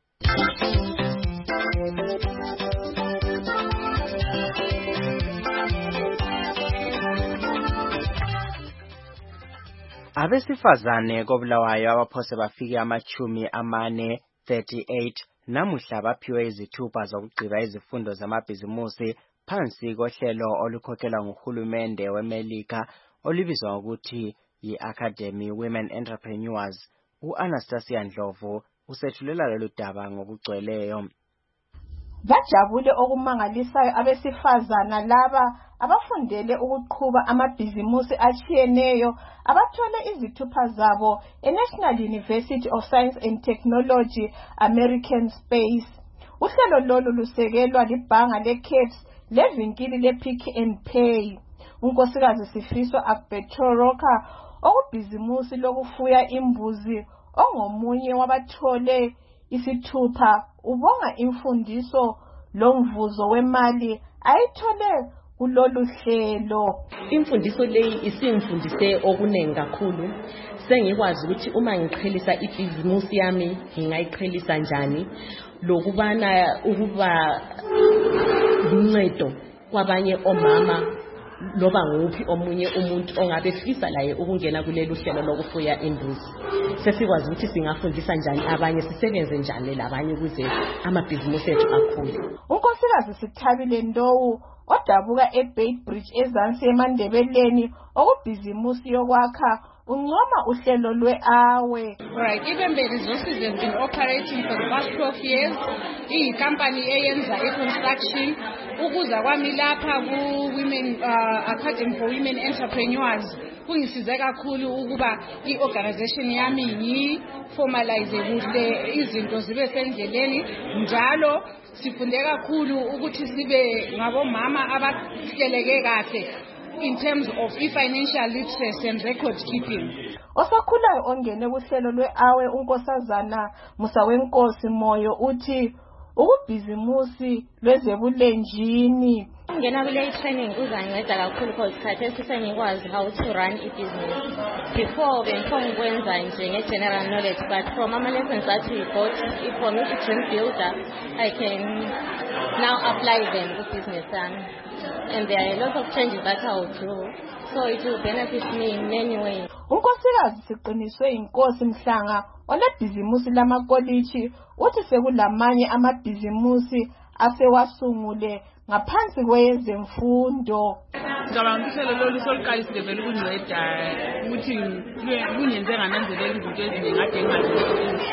Abesifazane koBulawayo abaphose bafike amachumi amane thirty-eight namuhla baphiwe izithupha zokugqiba izifundo zamabhizimusi phansi kohlelo olukhokhelwa nguhulumende weMelika olubizwa ngokuthi yi-Academy Women Entrepreneurs. U-Anastasia Ndlovu usethulela lolu daba ngokugcweleyo. Bajabule okumangalisayo abesifazana laba abafundele ukuqhuba amabhizimusi atshiyeneyo abathole izithupha zabo eNational University of Science and Technology American Space. Uhlelo lolu lusekelwa libhanga leCaps levinkili lePick and Pay. Unkosikazi Sifiso Akbetoroka okubhizimusi lokufuya imbuzi ongomunye wabathole isithupha ubonga imfundiso lomvuzo wemali ayithole kulolu hlelo. Imfundiso leyi isimfundise okunengi kakhulu. Sengikwazi ukuthi uma ngiqhelisa ibhizimusi yami ngingayiqhelisa njani, lokubana ukuba luncedo kwabanye omama loba nguphi omunye umuntu ongabe fisa laye ukungena kulelo hlelo lokufuya imbuzi. Sesikwazi ukuthi singafundisa njani abanye, sisebenze njani labanye ukuze amabhizimusi ethu akhule. Unkosikazi Sithabile Ndowu odabuka eBeitbridge eZansi eMandebeleni okubhizimusi yokwakha uncoma uhlelo lwe-Awe. Right, Ibembe Resources has been operating for the past twelve years. Iyi company eyenza e-construction ukuza kwami lapha ku-Women uh, Academy for Women Entrepreneurs kungisize kakhulu ukuba i-organization yami ngi-formalize kuhle izinto zibe sendleleni. Njalo sifunde kakhulu ukuthi sibe ngabomama abahleleke kahle in terms of i-financial literacy and record keeping. Osakhulayo ongene kuhlelo lwe-Awe unkosazana Musawenkosi Moyo uthi ukubhizimusi lwezebulenjini ngena kule training kuzanginceda kakhulu because khathesi sengikwazi how to run i-business. Before bengikwenza nje nge-general knowledge, but from ama lessons that we got from i-dream builder, I can now apply them to business yami. And there are a lot of changes that I will do, so it will benefit me in many ways. Unkosikazi Siqiniswe Inkosi Mhlanga onebhizimusi lamakolishi uthi sekulamanye amabhizimusi asewasungule ngaphansi kwezemfundo. Ngicabanga ukuthi lelo lisoliqalisile vele ukunceda ukuthi kunyenze ngananzelela izinto eziningi kade engazenzi.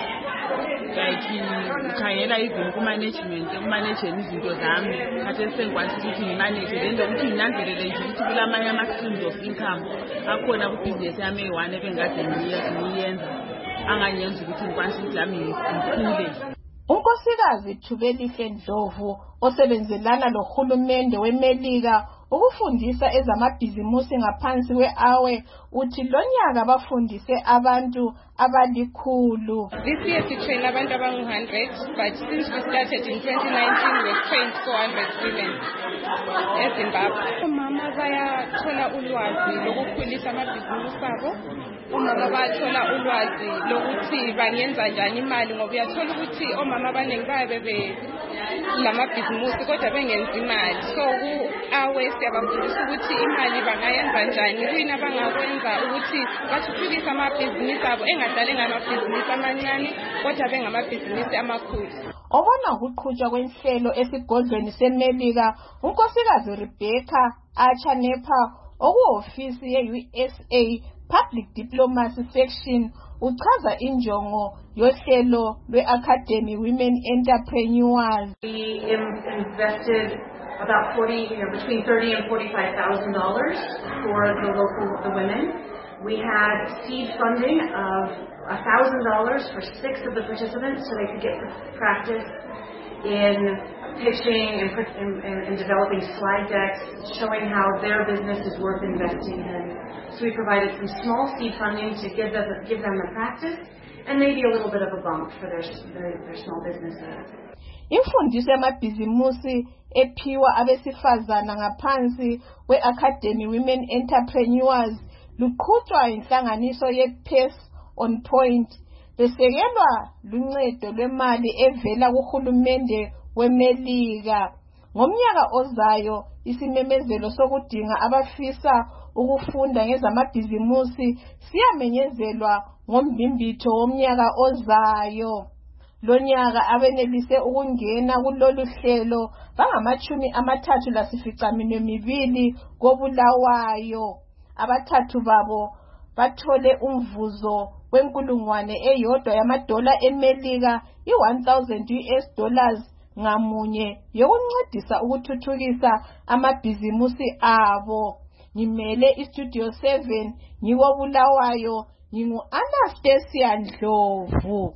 Like ngikhangela even ku-management ekumanageni izinto zami kade sengikwazi ukuthi ngimanage lenza ukuthi nginanzelele nje ukuthi kulamanye ama-streams of income akhona kubhizinesi yami eyi-one ebengikade ngiyenza anganyenza ukuthi ngikwanise ukuthi lami ngikhule. Unkosikazi Thubelihle Ndlovu osebenzelana lohulumende weMelika ukufundisa ezamabhizimusi ngaphansi kwe-Awe uthi lonyaka bafundise abantu abalikhulu. This year we trained abantu abangu one hundred, but since we started in twenty nineteen we've trained four hundred women eZimbabwe. Omama bayathola ulwazi lokukhulisa amabhizimusi abo. Omama bathola ulwazi lokuthi bangenza njani imali ngoba uyathola ukuthi omama abaningi bayabe lamabhizimusi kodwa bengenza imali. So ku-Awe siyabafundisa ukuthi imali bangayenza njani, kuyini abangakwenza ukuthi bathuthukise amabhizinisi abo engadali ngamabhizinisi amancane kodwa bengamabhizinisi amakhulu. Obona ukuqhutshwa kwenhlelo esigodlweni seMelika unkosikazi Rebecca Achanepa okuhofisi ye-U S A Public Diplomacy Section uchaza injongo yohlelo lwe-Academy Women Entrepreneurs. We invested about forty, you know, between thirty and forty-five thousand dollars for the local the women. We had seed funding of a thousand dollars for six of the participants, so they could get practice in pitching and, and, and developing slide decks, showing how their business is worth investing in. So we provided some small seed funding to give them give them the practice, and maybe a little bit of a bump for their their, their small businesses. Imfundiso yamabhizimusi ephiwa abesifazana ngaphansi kwe-Academy Women Entrepreneurs luqhutshwa inhlanganiso ye-Pace on Point besekelwa luncedo lwemali evela kuhulumende weMelika. Ngomnyaka ozayo isimemezelo sokudinga abafisa ukufunda ngezamabhizimusi siyamenyezelwa ngombimbitho womnyaka ozayo. Lonyaka abenelise ukungena kulolu hlelo bangamachumi amathathu lasificaminwe mibili koBulawayo. Abathathu babo bathole umvuzo wenkulungwane eyodwa yamadola eMelika i-one thousand U S dollars ngamunye yokuncedisa ukuthuthukisa amabhizimusi abo. Ngimele iStudio seven ngikobulawayo ngingu-Anastasia Ndlovu.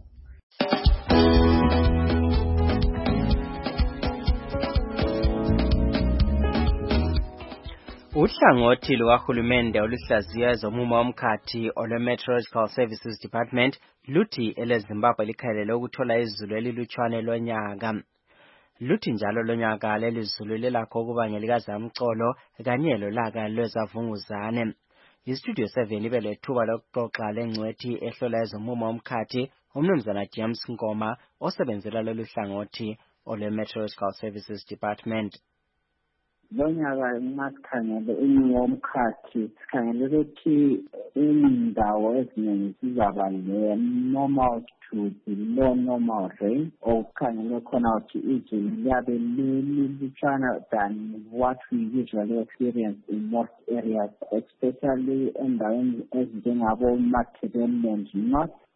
Uhlangothi lukahulumende oluhlaziya ezomumo womkhathi olwe-Meteorological Services Department luthi eleZimbabwe likhalele ukuthola izulu elilutshwane lonyaka. Luthi njalo lonyaka lelizulu lilakho ukuba ngelikazamcolo kanye lolaka lwezavunguzane. IStudio seven ibe lethuba lokuxoxa lengcwethi ehlola ezomumo womkhathi umnumzana James Ngoma osebenzela lolu hlangothi olwe-Meteorological Services Department. Lonyaka masikhangele umumo womkhathi sikhangele ukuthi indawo eziningi zizaba le-normal to below normal rain, okukhangele khona ukuthi izulu liyabe lilutshwana than what we usually experience in most areas, especially endaweni ezinjengabo-Matabeleland North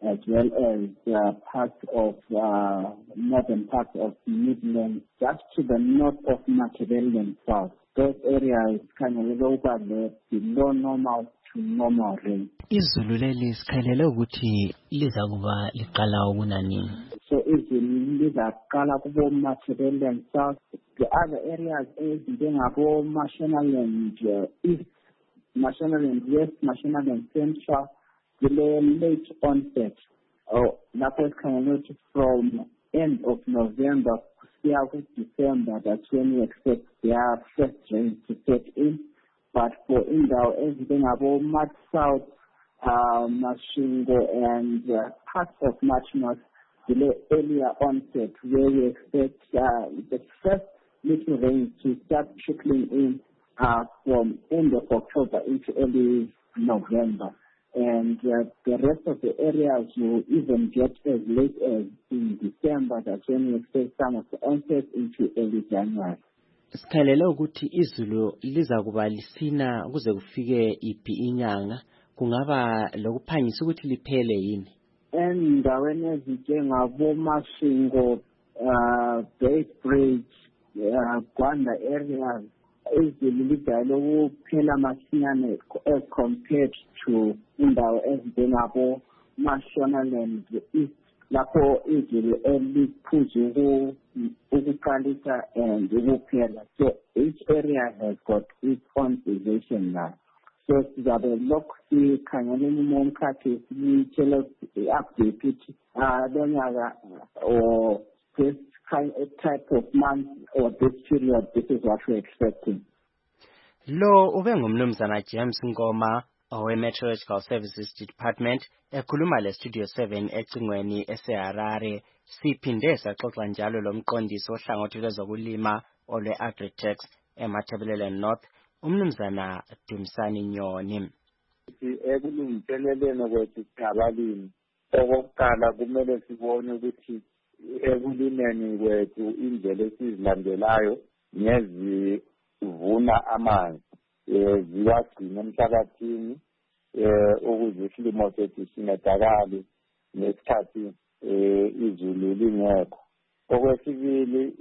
as well as uh, parts of uh, northern parts of Midlands, just to the north of Machiavellian South. Those areas kind of over the below normal to normal rain. Izulu leli sikhalele ukuthi liza kuba liqala ukuna nini. So izulu lizaqala kubo Machiavellian South. The other areas ezinjengabo Mashonaland uh, East, Mashonaland West, Mashonaland Central, the late onset. Oh, that was kind of from end of November to December. That's when we expect their first rain to set in. But for Indawo, everything about much south, uh, Mashingo, and uh, parts of much north, the earlier onset, where we expect uh, the first little rain to start trickling in uh, from end of October into early November. And uh, the rest of the areas will even get as late as in December. That's when we expect some of the onset into early January. Sikhalele ukuthi izulu liza kuba lisina kuze kufike iphi inyanga, kungaba lokuphangisa ukuthi liphele yini? Endaweni ezinjengabo Mashingo, uh, Bay Bridge, uh, Gwanda areas, izulu lidala ukuphela masinyane as compared to indawo ezinjengabo Mashonaland East, lapho izulu eliphuzu ukuqalisa and ukuphela. So each area has got its own position now. So sizabe lokhu sikhangeleni momkhathi sitshele update ukuthi uh lonyaka or this kind of type of month or this period, this is what we're expecting. Lo ube ngumnumzana James Ngoma owe Meteorological Services Department ekhuluma le Studio seven ecingweni eseHarare. Siphinde saxoxa njalo lomqondisi ohlangothi lwezokulima olwe Agritech eMatabeleland North, umnumzana Dumisani Nyoni. Ekulungiseleleni kwethu singabalimi, okokuqala kumele sibone ukuthi ekulimeni kwethu indlela esizilandelayo ngezivuna amanzi ziwagcina emhlabathini ukuze isilimo sethu sincedakale nesikhathi izulu lingekho. Okwesibili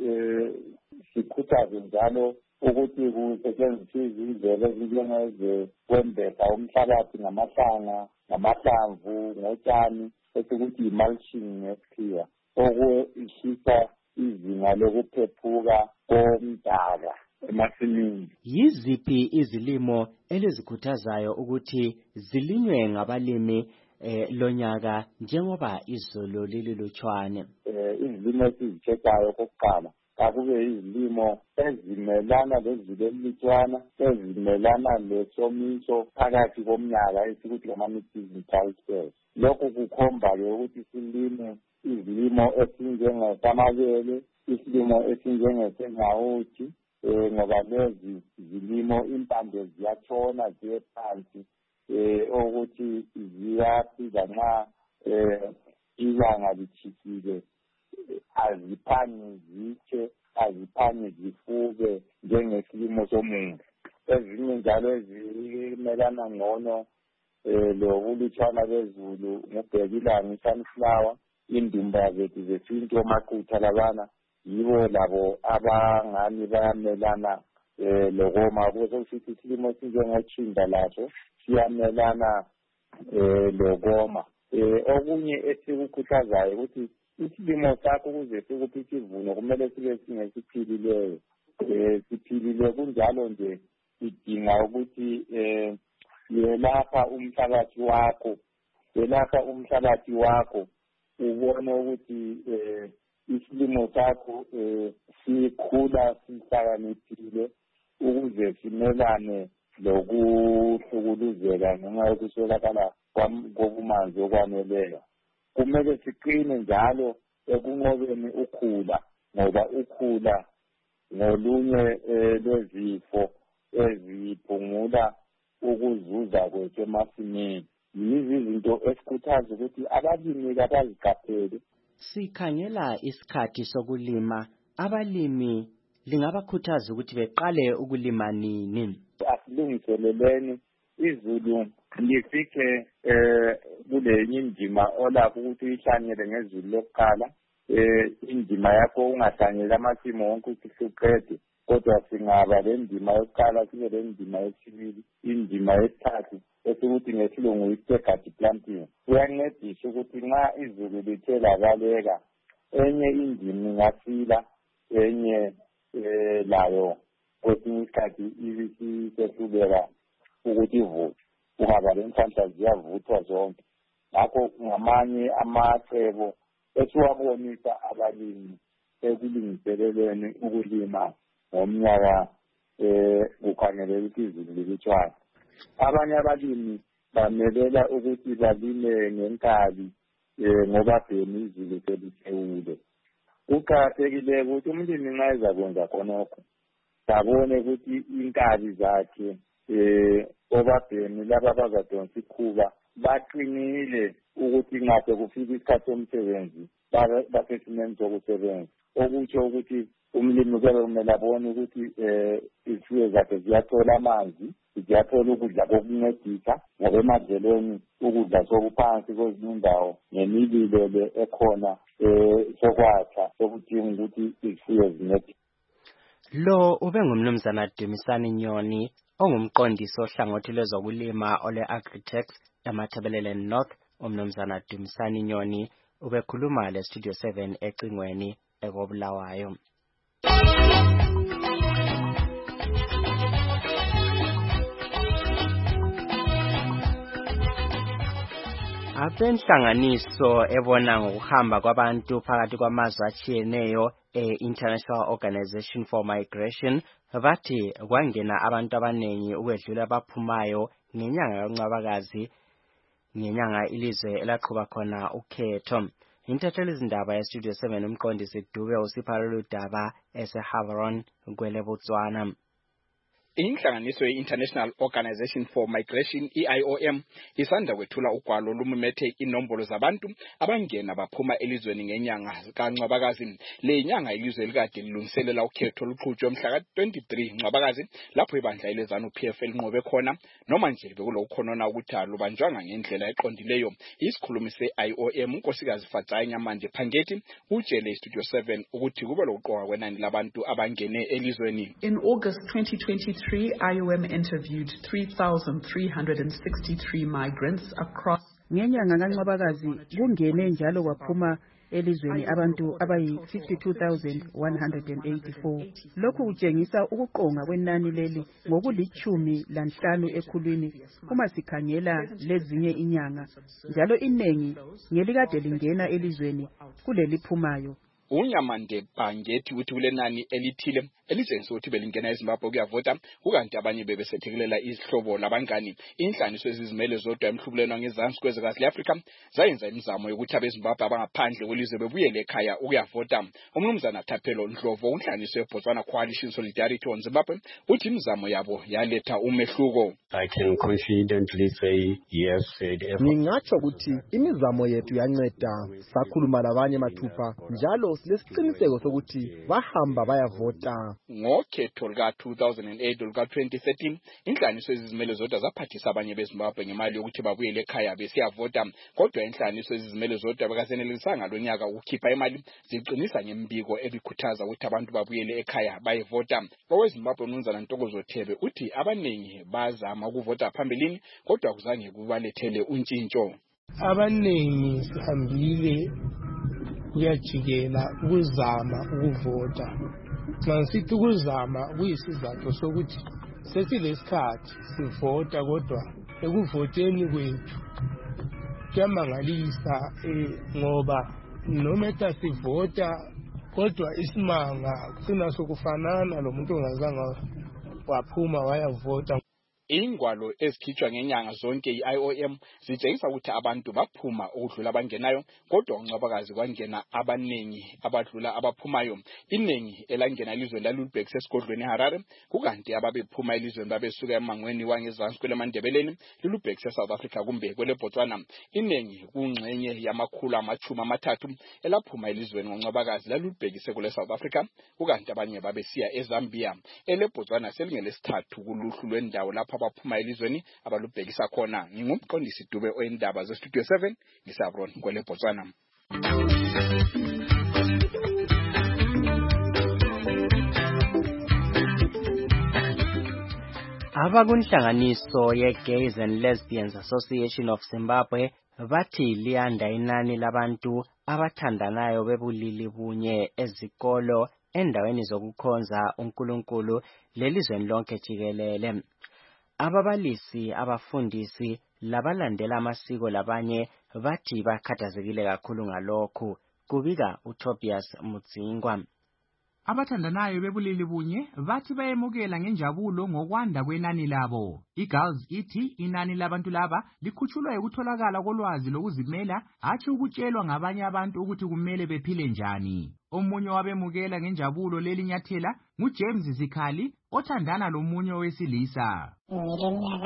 sikhuthaze njalo ukuthi kusetshenziswe izindlela ezinjengezokwembesa umhlabathi ngamahlanga, ngamahlamvu, ngotshani, esikuthi i-mulching ngesikhiwa, okuhlisa izinga lokuphephuka komdaka emasimini. Yiziphi izilimo elizikhuthazayo ukuthi zilinywe ngabalimi eh lonyaka njengoba izulu lililutshwane? Eh izilimo esizitshekayo kokuqala akube izilimo ezimelana lezulu elitshwana, ezimelana lesomiso phakathi komnyaka esikuthi ngama-mid-season pulses. Lokho kukhomba-ke ukuthi silime izilimo esinjengesamabele, isilimo esinjengesengawuthi, eh ngoba lezi zilimo impande ziyatshona ziye phansi, eh ukuthi ziyasiza nxa eh ilanga lithikile, aziphanyi zitshe, aziphanyi zifuke njengesilimo somuntu. Ezinye njalo ezimelana ngcono eh lokulutshwana lwezulu ngubhekilanga, i-sunflower, indumba zethu zesintu, omaqutha labana yibo labo abangani bayamelana eh lokoma. Kuzokuthi isilimo esinjengotshinda laso siyamelana eh lokoma. Eh okunye esikukhuthazayo ukuthi isilimo sakho ukuze sikuphe isivuno kumele sibe singesiphilileyo. Eh siphilile kunjalo nje idinga ukuthi eh yelapha umhlabathi wakho, yelapha umhlabathi wakho ubone ukuthi eh isilimo sakho eh sikhula sihlakaniphile ukuze simelane lokuhlukuluzeka ngenxa yokuswelakala kobumanzi okwaneleyo. Kumele siqine njalo ekunqobeni ukhula, ngoba ukhula ngolunye lwezifo eziphungula ukuzuza kwethu emasimini. Yizi izinto esikhuthaza ukuthi abalimi kabaziqaphele. Sikhangela isikhathi sokulima, abalimi lingabakhuthaza ukuthi beqale ukulima nini? Asilungiseleleni izulu lifike eh kulenye indima olapho ukuthi uyihlanyele ngezulu lokuqala eh indima yakho ungahlanyela amasimo wonke ukuthi uqede kodwa singaba le ndima yokuqala sibe le ndima yesibili indima yesithathu esikuthi ngesilungu i-staggered planting kuyancedisa ukuthi nxa izulu lithe labaleka enye indima ingasila enye eh layo kwesinye isikhathi ibisehluleka ukuthi ivuthwe kungaba le nhlanhla ziyavuthwa zonke ngakho ngamanye amacebo esiwabonisa abalimi ekulungiseleleni ukulima ngomnyaka eh kukhangeleka ukuthi izulu lilitshwana. Abanye abalimi bamelela ukuthi balime ngenkabi eh ngoba phela izulu selithewule. Kuqakathekile ukuthi umlimi nxa ezakwenza khonokho babone ukuthi inkabi zakhe eh obabhemi laba bazadonsa ikhuba baqinile ukuthi nxa sekufika isikhathi somsebenzi basesimeni sokusebenza okutsho ukuthi umlimi kuyabe kumele abone ukuthi eh izifuyo zakhe ziyathola amanzi ziyathola ukudla kokuncedisa ngoba emadlelweni ukudla sokuphansi kwezinye indawo nemililo le ekhona eh sokwakha sokudinga ukuthi izifuyo zincedise. Lo ube ngumnumzana Dumisani Nyoni ongumqondisi ohlangothi lwezokulima ole Agritex eMatabeleland North. Umnumzana Dumisani Nyoni ubekhuluma le Studio seven ecingweni ekobulawayo. Abenhlanganiso ebona ngokuhamba kwabantu phakathi kwamazwe atshiyeneyo e-International Organization for Migration bathi kwangena abantu abanengi ukwedlula abaphumayo ngenyanga kaNcwabakazi ngenyanga ilizwe elaqhuba khona ukhetho. Intatheli izindaba ya Studio seven umqondisi Dube usipha lolu daba eseHaveron kwele Botswana. Inhlanganiso ye-International Organization for Migration I I O M isanda kwethula ugwalo lumumethe inombolo zabantu abangena baphuma elizweni ngenyanga kaNcwabakazi. Le nyanga ilizwe likade lilungiselela ukhetho luqhutshwe mhla ka twenty-three Ncwabakazi lapho ibandla elezanu P F linqobe khona noma nje bekulokhonona ukuthi alubanjwanga ngendlela eqondileyo. Isikhulumi se-I O M unkosikazi Fatsai Nyamanje Phangeti utshele iStudio seven ukuthi kube lokuqoka kwenani labantu abangene elizweni. In August twenty twenty-three, I O M interviewed three thousand three hundred sixty-three migrants across. Ngenyanga kaNcwabakazi kungene njalo kwaphuma elizweni abantu abayi fifty-two thousand one hundred eighty-four. Lokhu kutshengisa ukuqonga kwenani leli ngokulichumi lanhlanu ekhulwini uma sikhangela lezinye inyanga, njalo inengi ngelikade lingena elizweni kuleliphumayo. Unyamande Phangeti uthi kulenani elithile elitshengisa ukuthi belingena eZimbabwe kuyavota kukanti abanye bebesethekelela izihlobo labangani. Inhlaniso ezizimele zodwa emhlubuleno ngezansi kwezwekazi le-Afrika zayenza imizamo yokuthi abeZimbabwe abangaphandle kwelizwe bebuyele ekhaya ukuyavota. Umnumzana Thapelo Ndlovu unhlaniso yeBotswana Coalition Solidarity on Zimbabwe uthi imizamo yabo yaletha umehluko. I can confidently say yes. Ngingatsho ukuthi imizamo yethu yanceda, sakhuluma labanye mathupha njalo silesiqiniseko sokuthi bahamba bayavota. Ngokhetho luka two thousand eight luka twenty thirteen inhlaniso ezizimele zodwa zaphathisa abanye beZimbabwe ngemali yokuthi babuyele ekhaya besiyavota, kodwa inhlaniso ezizimele zodwa bekasenelisanga lonyaka ukukhipha imali ziqinisa ngembiko ebikhuthaza ukuthi abantu babuyele ekhaya bayevota. OweZimbabwe uMnumzana Ntokozo Thebe uthi abanengi bazama ukuvota phambilini kodwa kuzange kubalethele untshintsho. Abanengi sihambile kuyajikela ukuzama ukuvota. Nxa sithi ukuzama kuyisizathu sokuthi sesilesikhathi sivota kodwa ekuvoteni kwethu kuyamangalisa ngoba noma sivota kodwa isimanga sina sokufanana lo muntu ongazange waphuma wayavota. Ingwalo ezikhitshwa ngenyanga zonke i-I O M zitshengisa ukuthi abantu baphuma ukudlula abangenayo, kodwa uNcwabakazi kwangena abanengi abadlula abaphumayo. Inengi elangena elizweni laLubeck esigodlweni eHarare, kukanti ababephuma elizweni babesuka emangweni wangezansi kweleMandebeleni, iLubeck eSouth Africa kumbe kweleBotswana. Inengi kungxenye yamakhulu amachumi amathathu elaphuma elizweni ngoNcwabakazi laLubeck sekule South Africa, kukanti abanye babesiya eZambia. EleBotswana selingelesithathu kuluhlu lwendawo lapha abaphuma elizweni abalubhekisa khona. Ngingumqondisi Dube oyindaba ze Studio seven ngisabron kwele Botswana. Abakunhlanganiso ye-Gays and Lesbians Association of Zimbabwe bathi liyanda inani labantu abathandanayo bebulili bunye ezikolo endaweni zokukhonza uNkulunkulu lelizweni lonke jikelele. Ababalisi, abafundisi labalandela amasiko labanye bathi bakhathazekile kakhulu ngalokhu. Kubika uTobias Mudzingwa. Abathandanayo bebulili bunye bathi bayemukela ngenjabulo ngokwanda kwenani labo. iGirls ithi inani labantu laba likhutshulwa ukutholakala kolwazi lokuzimela athi ukutshelwa ngabanye abantu ukuthi kumele bephile njani. Omunye wabemukela ngenjabulo leli nyathela nguJames Zikhali othandana lomunye owesilisa. Ngileminyaka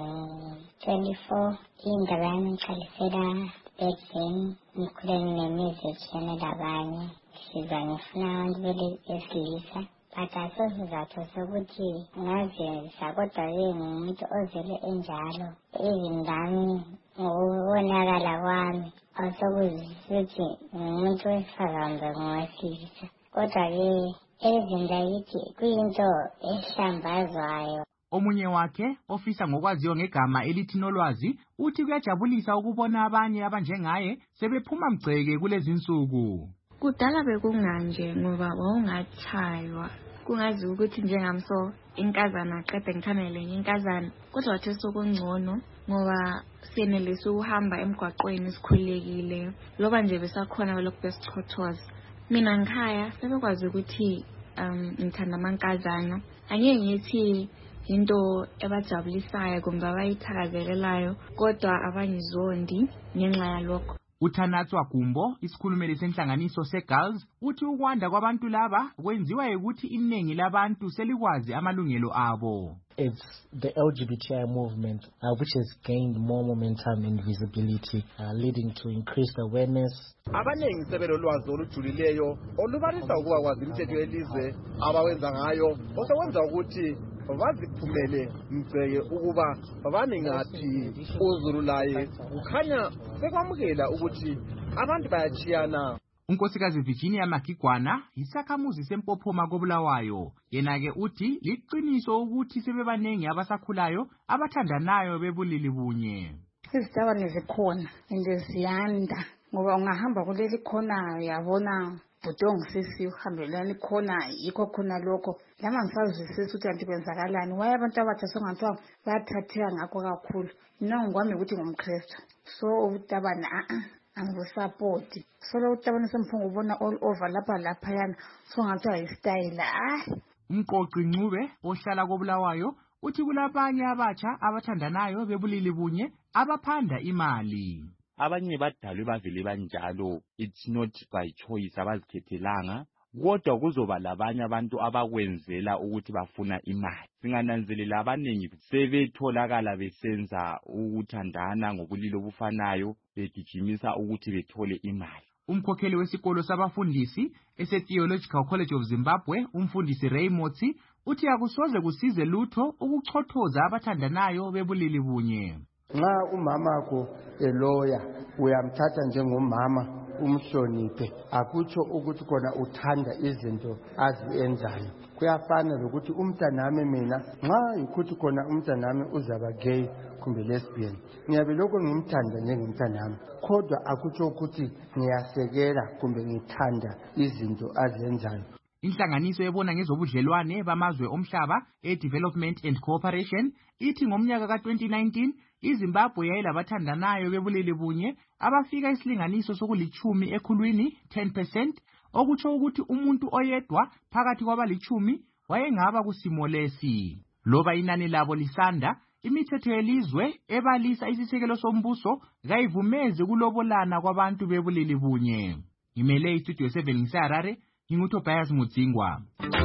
eyi-twenty-four indaba yami ngiqalisela back ngikhuleni nemizi ethiyane labanye. Siza ngifuna abantu besilisa but asosizathu sokuthi ngazisa kodwa-ke ngumuntu ozele enjalo even nami ngokubonakala kwami asokuzisuthi ngumuntu wesifazane ngowesilisa kodwa-ke elizweni lakithi kuyinto ehlambazwayo. Omunye wakhe ofisa ngokwaziyo ngegama elithi Nolwazi uthi kuyajabulisa ukubona abanye abanjengaye sebephuma mgceke kulezi nsuku. Kudala bekunganje ngoba wawungathaywa kungazi ukuthi njengamso inkazana qede ngithanele inkazana kodwa wathi sokungcono ngoba siyenelisa ukuhamba emgwaqweni sikhulekile loba nje besakhona lokho besichothoza. Mina ngikhaya sebekwazi ukuthi um ngithanda amankazana angeke ngithi into ebajabulisayo kumbe abayithakazelelayo kodwa abangizondi ngenxa yalokho. uThanatswa Gumbo, isikhulumeli senhlanganiso seGirls, uthi ukwanda kwabantu laba kwenziwa ukuthi iningi labantu selikwazi amalungelo abo. It's the L G B T I movement uh, which has gained more momentum and visibility, uh, leading to increased awareness. Abanengi sebelolwazi olujulileyo olubalisa ukuba kwazi imithetho yelizwe abawenza ngayo osekwenza ukuthi baziphumele mgceke ukuba bami ngathi uZulu laye ukhanya sekwamukela ukuthi abantu bayachiyana. Unkosikazi Virginia Makigwana isakhamuzi sempophoma koBulawayo yena-ke uthi liqiniso ukuthi sebebanengi abasakhulayo abathandanayo bebulili bunye. Izitabane zikhona ende ziyanda ngoba ungahamba kuleli khona uyabona budongo sisi uhambelani khona yikho khona lokho lama ngisazwisisa ukuthi anti kwenzakalani waye abantu abathi songathiwa bayathatheka ngakho kakhulu mina ngwami ukuthi ngumKristu so utabana a a angusapoti solo utabana semphungu ubona all over lapha lapha yana songathiwa istyle ah. Umqoqi Ncube ohlala koBulawayo uthi kulabanye abatsha abathandanayo bebulili bunye abaphanda imali. Abanye badalwe bavele banjalo, it's not by choice abazikhethelanga, kodwa kuzoba labanye abantu abakwenzela ukuthi bafuna imali. Singananzelela abanengi sebetholakala besenza ukuthandana ngobulili obufanayo begijimisa ukuthi bethole imali. Umkhokheli wesikolo sabafundisi ese-Theological College of Zimbabwe, umfundisi Ray Motsi, uthi akusoze kusize lutho ukuchothoza abathandanayo bebulili bunye. Nxa umamakho eloya uyamthatha njengomama umhloniphe akutsho ukuthi kona uthanda izinto azienzayo. Kuyafana lokuthi umntanami mina nxa ukuthi kona umntanami uzaba gay kumbe lesbian ngiyabe lokho ngimthanda njengomntanami kodwa akutsho ukuthi ngiyasekela kumbe ngithanda izinto azenzayo. Inhlanganiso ebona ngezobudlelwane bamazwe omhlaba e-Development and Cooperation ithi ngomnyaka ka twenty nineteen iZimbabwe yayilabathandanayo bebulili bunye abafika isilinganiso sokulichumi ekhulwini ten percent okutsho ukuthi umuntu oyedwa phakathi kwabalichumi wayengaba kusimo lesi. Loba inani labo lisanda, imithetho yelizwe ebalisa isisekelo sombuso kayivumezi kulobolana kwabantu bebulili bunye. Ngimele iStudio seven ngiseHarare, nginguTobias Mudzingwa.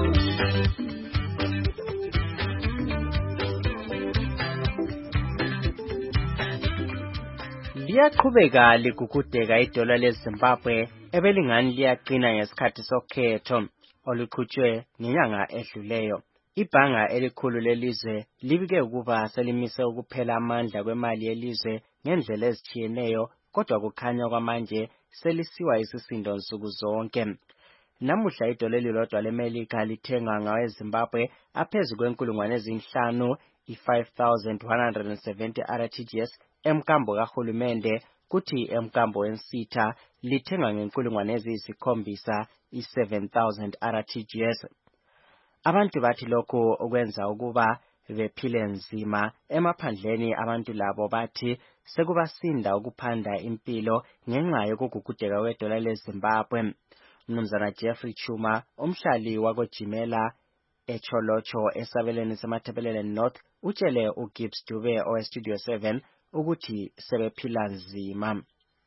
Liyaqhubeka ligugudeka idola leZimbabwe ebelingani liyaqina ngesikhathi sokhetho oluqhutshwe ngenyanga edluleyo. Ibhanga elikhulu lelizwe libike ukuba selimise ukuphela amandla kwemali yelizwe ngendlela ezitshiyeneyo kodwa kukhanya kwamanje selisiwa isisindo nsuku zonke. Namuhla idola elilodwa leMelika lithenga ngaweZimbabwe aphezu kwenkulungwane ezinhlanu i-five thousand one hundred seventy R T G S emkambo kahulumende, kuthi emkambo wensitha lithenga ngenkulungwane eziyisikhombisa i-seven thousand R T G S. Abantu bathi lokhu ukwenza ukuba bephile nzima emaphandleni. Abantu labo bathi sekubasinda ukuphanda impilo ngenxa yokugugudeka kwedola leZimbabwe. Mnumzana Jeffrey Chuma, umhlali wakojimela eCholocho esabelweni semathebelele North, utshele uGibbs Dube oweStudio seven ukuthi sebephila nzima.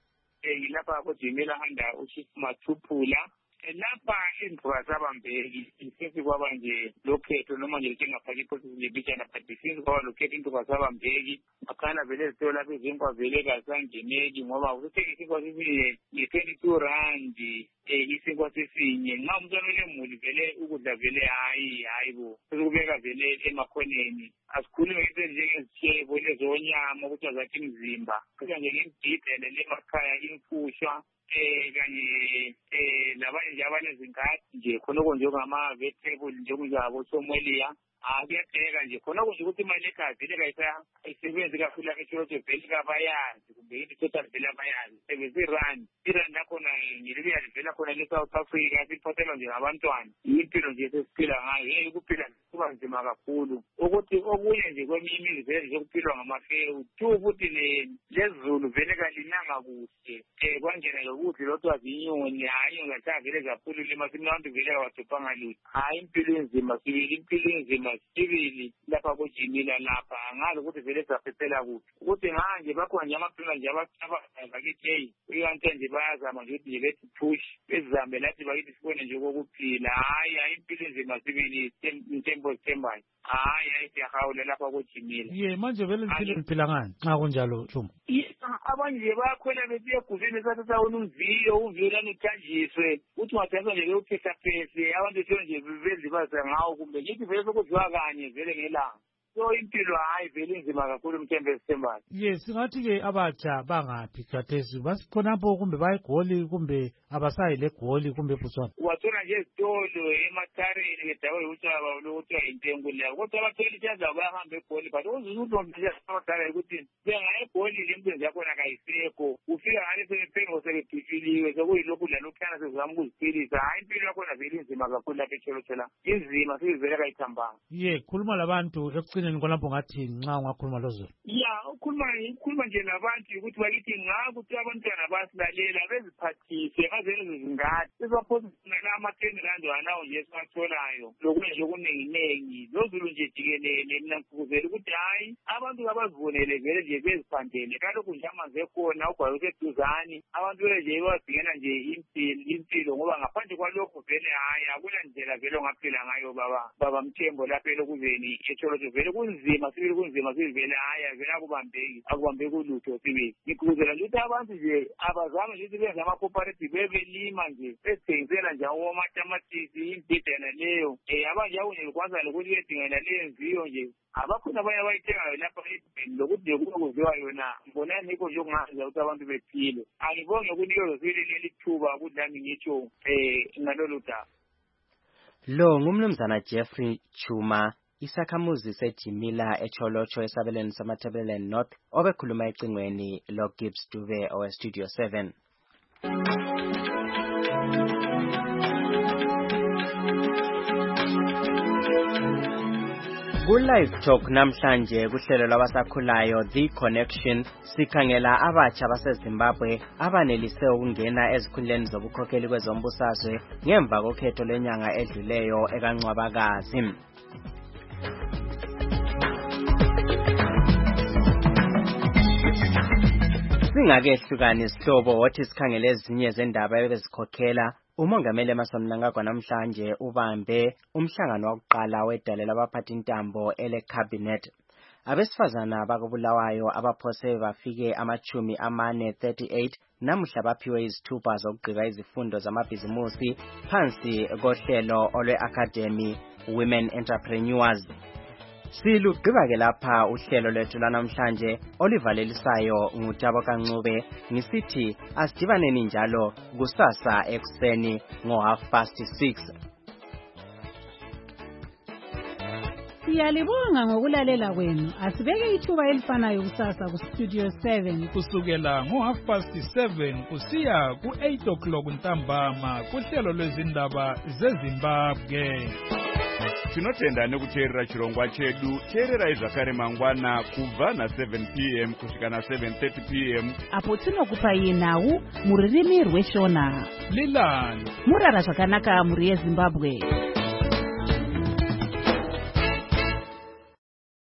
Lapha kojimela handa uChief Mathuphula lapha indaba zabambeki isinzi kwaba nje lokhetho noma nje njengafaka iprocess lebijana but isinzi kwaba lokhetho indaba zabambeki akhana vele zithola lapha izinkwa vele kasangeneki ngoba ukuthe isinkwa sisinye nge-twenty-two rand eh isinkwa sisinye nxa umntwana olemuli vele ukudla vele hayi hayi bo sekubeka vele emakhoneni asikhulume into njengezitshebo lezonyama ukuthi azathi imizimba kuthi nje ngimdidele lemakhaya imfushwa eh kanye eh labanye nje abanezingadi nje khonoko njengama-vegetable njengokunjabo somolia akuyapheka nje khonoko nje ukuthi imali ekhaya vele kayisa ayisebenzi kakhulu lapha eCholocho vele kabayazi kumbe yini total vele abayazi sebenza irandi irandi lakhona ngilibuya livela khona le-South Africa siphathelwa nje ngabantwana impilo nje sesiphila ngayo yeyi ukuphila kuba nzima kakhulu ukuthi okunye nje kweminye imizi vele zokuphilwa ngamafewu two futhi lezulu vele kalinanga kuhle um kwangena lokudla lothiwa zinyoni hayi inyoni zahlala vele zaphulula emasimini abantu vele kawadobhanga lutho hayi impilo enzima sibili impilo enzima sibili lapha kojimila lapha angazi ukuthi vele saphephela kuphi ukuthi manje bakhona nje amaphila nje abakithi heyi ikanti nje bayazama nje ukuthi nje bethi push bezizambe lathi bakithi sibone nje kokuphila hayi hayi impilo enzima sibili intembo zithembayo hayi hayi siyahawula lapha kojimila ye manje vele liphile liphila ngani nxa kunjalo Chuma? Abanye nje bayakhwela besiya eguzini sathatha wona umviyo umviyo lani uthanjiswe uthi ungathatha nje bewuphesaphese abantu sho nje bezibasa ngawo kumbe ngithi vele sokudliwa kanye vele ngelanga so impilo hayi vele inzima kakhulu mthembe esithembayo. Ye singathi-ke abatsha bangaphi khathesi basikhonapho kumbe bayegoli kumbe abasayi legoli kumbe eBotswana? Wathola nje ezitolo emathareni ngedawo yokuthiwa lokuthiwa intengo leyo kodwa abathola ichansi abo bayahamba egoli but uzuzudlomdala ukuthi bengaya egoli le mpenzi yakhona kayisekho ufika ngale sebephengo sebebhifiliwe sekuyilokhu lalokhuyana sezama ukuziphilisa hayi impilo yakhona vele inzima kakhulu lapha eCholocho la inzima sivele kayithambanga. Ye khuluma labantu ekucineni konapho ngathi nxa ungakhuluma lozo ya ukhuluma ukhuluma nje nabantu ukuthi bakithi ngakuthi abantwana basilalela beziphathise ngazele zingadi sibaphosisana ama-ten rand wanawo nje esiwatholayo lokunye nje okuninginengi lozulu nje jikelele mina ngikuzela ukuthi hayi abantu abazibonele vele nje beziphandele kalokhu nje amanzi ekhona ugwayi useduzane abantu vele nje badingela nje impilo impilo ngoba ngaphandle kwalokho vele hayi akula ndlela vele ongaphila ngayo baba baba Mthembo lapha elokuzeni eCholocho vele kunzima sibili kunzima sibili vele hayi vele akubambeki akubambeki ulutho sibili ngikuzela nje ukuthi abantu nje abazame nje ukuthi benze ama-cooperative bebelima nje bezithengisela nje amatamatisi imbidana leyo um abanje akunye likwaza nokuthi bedingela leyo nziyo nje abakhona abanye abayithengayo lapha edibheni lokuthi nje kube kuziwa yona mbonani nikho nje okungazenza ukuthi abantu bephile angibonge ukunikeza sibili leli thuba ukuthi nami ngitsho um ngalolu daba. Lo ngumnumzana Jeffrey Chuma, isakhamuzi sejimila eCholocho esabelweni samathebelele North obekhuluma ecingweni loGibbs Dube oweStudio seven. Ku-Live Talk namhlanje kuhlelo lwabasakhulayo The Connection sikhangela abatsha baseZimbabwe abanelise ukungena ezikhundleni zobukhokheli kwezombusazwe ngemva kokhetho lwenyanga edluleyo ekaNcwabakazi. Singakehlukani isihlobo wothi sikhangele ezinye zendaba ebezikhokhela umongameli Emmerson Mnangagwa namhlanje ubambe umhlangano wokuqala wedale labaphathi intambo ele-cabinet. Abesifazana bakobulawayo abaphose bafike amachumi amane thirty-eight namuhla baphiwe izithupha zokugqiba izifundo zamabhizimusi phansi kohlelo olwe-academy Women Entrepreneurs. Silugqiba ke lapha uhlelo lwethu lanamhlanje olivalelisayo ngutabo kancube ngisithi asidibaneni njalo kusasa ekuseni ngo half past six. Siyalibonga ngokulalela kwenu. Asibeke ithuba elifanayo kusasa ku Studio seven kusukela ngo half past seven kusiya ku eight o'clock ntambama kuhlelo lwezindaba zeZimbabwe. Tinotenda nekuteerera chirongwa chedu. Teererai zvakare mangwana kubva na seven p m kusvika na seven thirty p m apo tinokupai nhau muririmi rweshona. Lilan Murara zvakanaka muri yeZimbabwe.